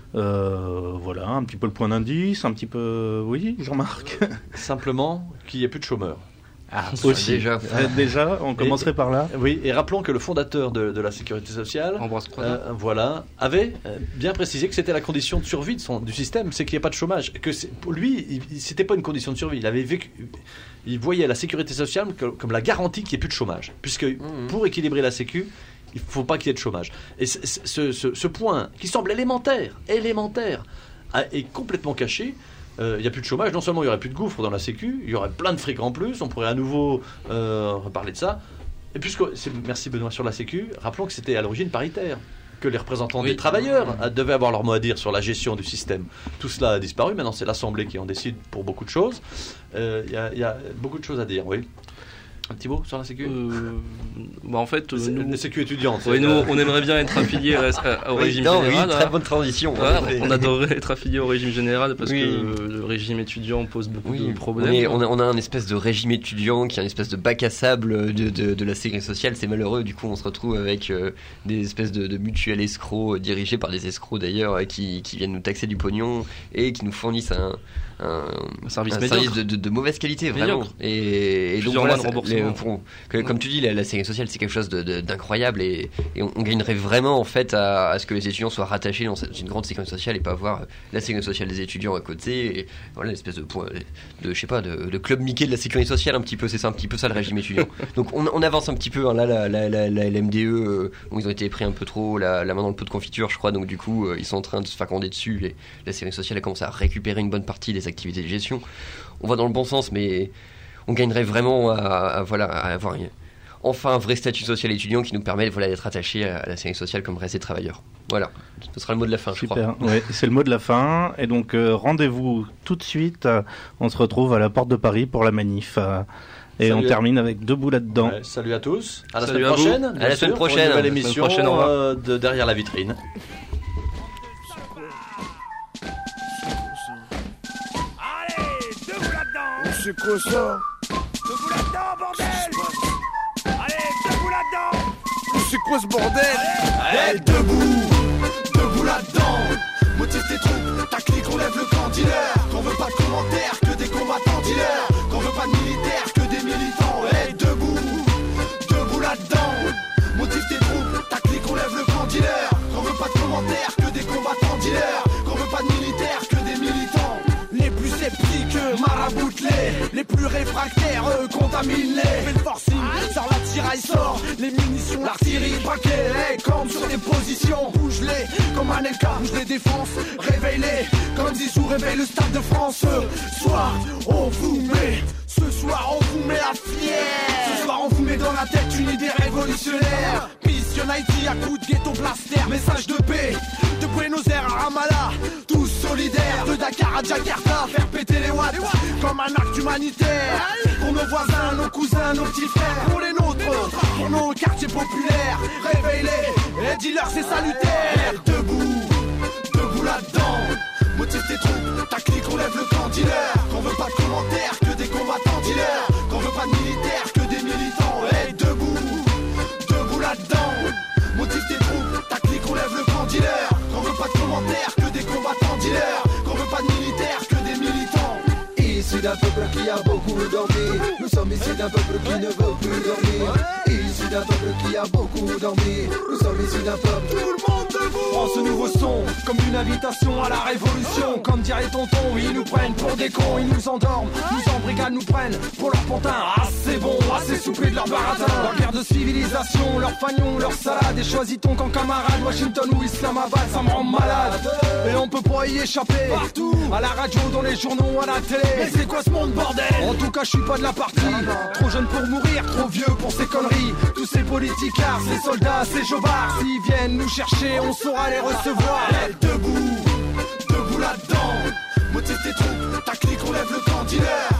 Speaker 8: Euh, voilà, un petit peu le point d'indice, un petit peu... Oui, Jean-Marc.
Speaker 6: Simplement qu'il n'y ait plus de chômeurs.
Speaker 8: Ah, aussi.
Speaker 1: déjà.
Speaker 8: Euh, déjà, on commencerait
Speaker 6: Et-
Speaker 8: par là.
Speaker 6: Oui, et rappelons que le fondateur de, de la sécurité sociale,
Speaker 7: Ambroise Croizat.
Speaker 6: euh, voilà, avait euh, bien précisé que c'était la condition de survie de son, du système, c'est qu'il n'y ait pas de chômage. Que c'est- pour lui, il- il- c'était pas une condition de survie. Il avait vécu, il voyait la sécurité sociale comme, comme la garantie qu'il n'y ait plus de chômage, puisque
Speaker 1: Mmh.
Speaker 6: pour équilibrer la Sécu, il ne faut pas qu'il y ait de chômage. Et ce, ce- ce- ce point qui semble élémentaire, élémentaire, a- est complètement caché. Il n'y a plus de chômage, non seulement il n'y aurait plus de gouffre dans la Sécu, il y aurait plein de fric en plus, on pourrait à nouveau euh, reparler de ça. Et puisque, c'est- merci Benoît sur la Sécu, rappelons que c'était à l'origine paritaire, que les représentants
Speaker 7: Oui.
Speaker 6: des travailleurs euh, devaient avoir leur mot à dire sur la gestion du système. Tout cela a disparu, maintenant c'est l'Assemblée qui en décide pour beaucoup de choses. Euh, Il y, a- il y a beaucoup de choses à dire, oui. Un petit mot sur la Sécu
Speaker 7: Euh, bah en fait, euh,
Speaker 6: C'est-
Speaker 7: nous,
Speaker 6: La Sécu étudiante.
Speaker 7: ouais,
Speaker 6: c'est-
Speaker 7: nous, on aimerait bien être affiliés à- à- au
Speaker 1: Oui,
Speaker 7: régime
Speaker 1: non,
Speaker 7: général.
Speaker 1: oui, très
Speaker 7: hein.
Speaker 1: bonne transition.
Speaker 7: Voilà,
Speaker 1: Oui.
Speaker 7: on adorerait être affilié au régime général parce
Speaker 1: Oui.
Speaker 7: que le régime étudiant pose beaucoup
Speaker 1: Oui,
Speaker 7: de problèmes.
Speaker 1: on, est- on a, on a un espèce de régime étudiant qui est un espèce de bac à sable de, de, de la sécurité sociale. C'est malheureux, du coup on se retrouve avec euh, des espèces de, de mutuelles escrocs, euh, dirigés par des escrocs d'ailleurs, euh, qui, qui viennent nous taxer du pognon et qui nous fournissent un, un,
Speaker 7: Un service
Speaker 1: un
Speaker 7: médiocre.
Speaker 1: service de, de- de mauvaise qualité, vraiment.
Speaker 7: Médiocre.
Speaker 1: Et, et donc
Speaker 7: Plusieurs
Speaker 1: voilà,
Speaker 7: mois de
Speaker 1: ça-
Speaker 7: remboursement.
Speaker 1: les- pour- que- comme tu dis, la, la sécurité sociale c'est quelque chose de- de- d'incroyable et, et on, on gagnerait vraiment en fait à, à ce que les étudiants soient rattachés dans cette- une grande sécurité sociale et pas avoir la sécurité sociale des étudiants à côté. Et voilà, l'espèce de point, de je sais pas, de, de club Mickey de la sécurité sociale un petit peu, c'est ça un petit peu ça le régime étudiant. Donc on, on avance un petit peu. Hein, là, la, la, la, la L M D E, euh, bon, ils ont été pris un peu trop la, la main dans le pot de confiture, je crois. Donc du coup, euh, ils sont en train de se faconder dessus. Et la sécurité sociale a commencé à récupérer une bonne partie des activités de gestion. On va dans le bon sens, mais on gagnerait vraiment à, à, voilà, à avoir une- enfin un vrai statut social étudiant qui nous permet voilà, d'être attachés à, à la sécurité sociale comme restés travailleurs. Voilà, ce sera le mot de la fin, je crois.
Speaker 8: Super, ouais, c'est le mot de la fin. Et donc, euh, rendez-vous tout de suite. Euh, on se retrouve à la porte de Paris pour la manif. Euh, et
Speaker 6: Salut.
Speaker 8: on termine avec Debout là-dedans.
Speaker 6: Ouais, salut à tous. À la
Speaker 7: Salut
Speaker 6: semaine
Speaker 7: à vous.
Speaker 6: prochaine.
Speaker 1: À
Speaker 6: bien
Speaker 1: la
Speaker 6: sûr,
Speaker 1: semaine
Speaker 6: pour une
Speaker 1: prochaine.
Speaker 6: nouvelle
Speaker 1: À la
Speaker 6: émission
Speaker 7: semaine prochaine, au revoir.
Speaker 6: euh, de Derrière la vitrine.
Speaker 2: C'est quoi ça?
Speaker 11: Debout là-dedans, bordel! Allez, debout là-dedans!
Speaker 2: C'est quoi ce bordel?
Speaker 11: Allez,
Speaker 2: debout, debout là-dedans. Motive tes troupes, ta clique, on lève le camp dealer. Qu'on veut pas de commentaires, que des combattants dealers. Qu'on veut pas de militaires, que des militants. Hey, debout, debout là-dedans. Motive tes troupes, ta clique, on lève le camp dealer. Qu'on veut pas de commentaires, que des combattants dealers. Qu'on veut pas de militaires, que des militants. Les plus sceptiques, maraboutelés. Les plus réfractaires, eux, contaminés. Fais le forcing, sors la tiraille, sort. Les munitions, l'artillerie, braquée. Hey, campe sur des positions, bouge-les. Comme un L K, bouge les défenses. Réveille-les, comme Zizou réveille le stade de France. Ce soir, on vous met. Ce soir, on vous met la fière. Ce soir, on vous met dans la tête une idée révolutionnaire. Peace Unity à coups de ghetto blaster. Message de paix, de Buenos Aires à Ramallah. Tous solidaires, de Dakar à Jakarta. Faire péter les watts comme un acte humanitaire. Pour nos voisins, nos cousins, nos petits frères. Pour les nôtres, pour nos quartiers populaires. Réveille-les, et dis-leur c'est salutaire. Debout, debout là-dedans. Motive tes troupes, ta clique, on lève le camp dealer. Qu'on veut pas de commentaires, que des combattants dealers. Qu'on veut pas de militaires, que des militants. Hey, debout, debout là-dedans. Motive tes troupes, ta clique, on lève le camp dealer. Qu'on veut pas de commentaires, que des combattants dealers. Qu'on veut pas de militaires, que des militants.
Speaker 12: Issu d'un peuple qui a beaucoup dormi. Nous sommes issus d'un peuple qui ne veut plus dormir. Issu d'un peuple qui a beaucoup dormi. Nous sommes issus d'un peuple.
Speaker 2: Tout le monde debout. Prends ce nouveau son comme une invitation à la révolution. Comme dirait tonton, ils nous prennent pour des cons. Ils nous endorment, nous embrigadent, nous prennent pour leur pantin. Ah c'est bon, assez soupé de leur baratin. Leur guerre de civilisation, leur fagnon, leur salade. Et choisis-ton camp camarade, Washington ou Islamabad, ça me rend malade. Et on peut pas y échapper. Partout, à la radio, dans les journaux, à la télé. Mais c'est quoi ce monde bordel? En tout cas je suis pas de la partie. Trop jeune pour mourir, trop vieux pour ces conneries. Tous ces politicards, ces soldats, ces jobards, s'ils viennent nous chercher, on saura les recevoir. Hey, debout, debout là-dedans. Motive tes troupes, ta clique, on lève le camp dealer.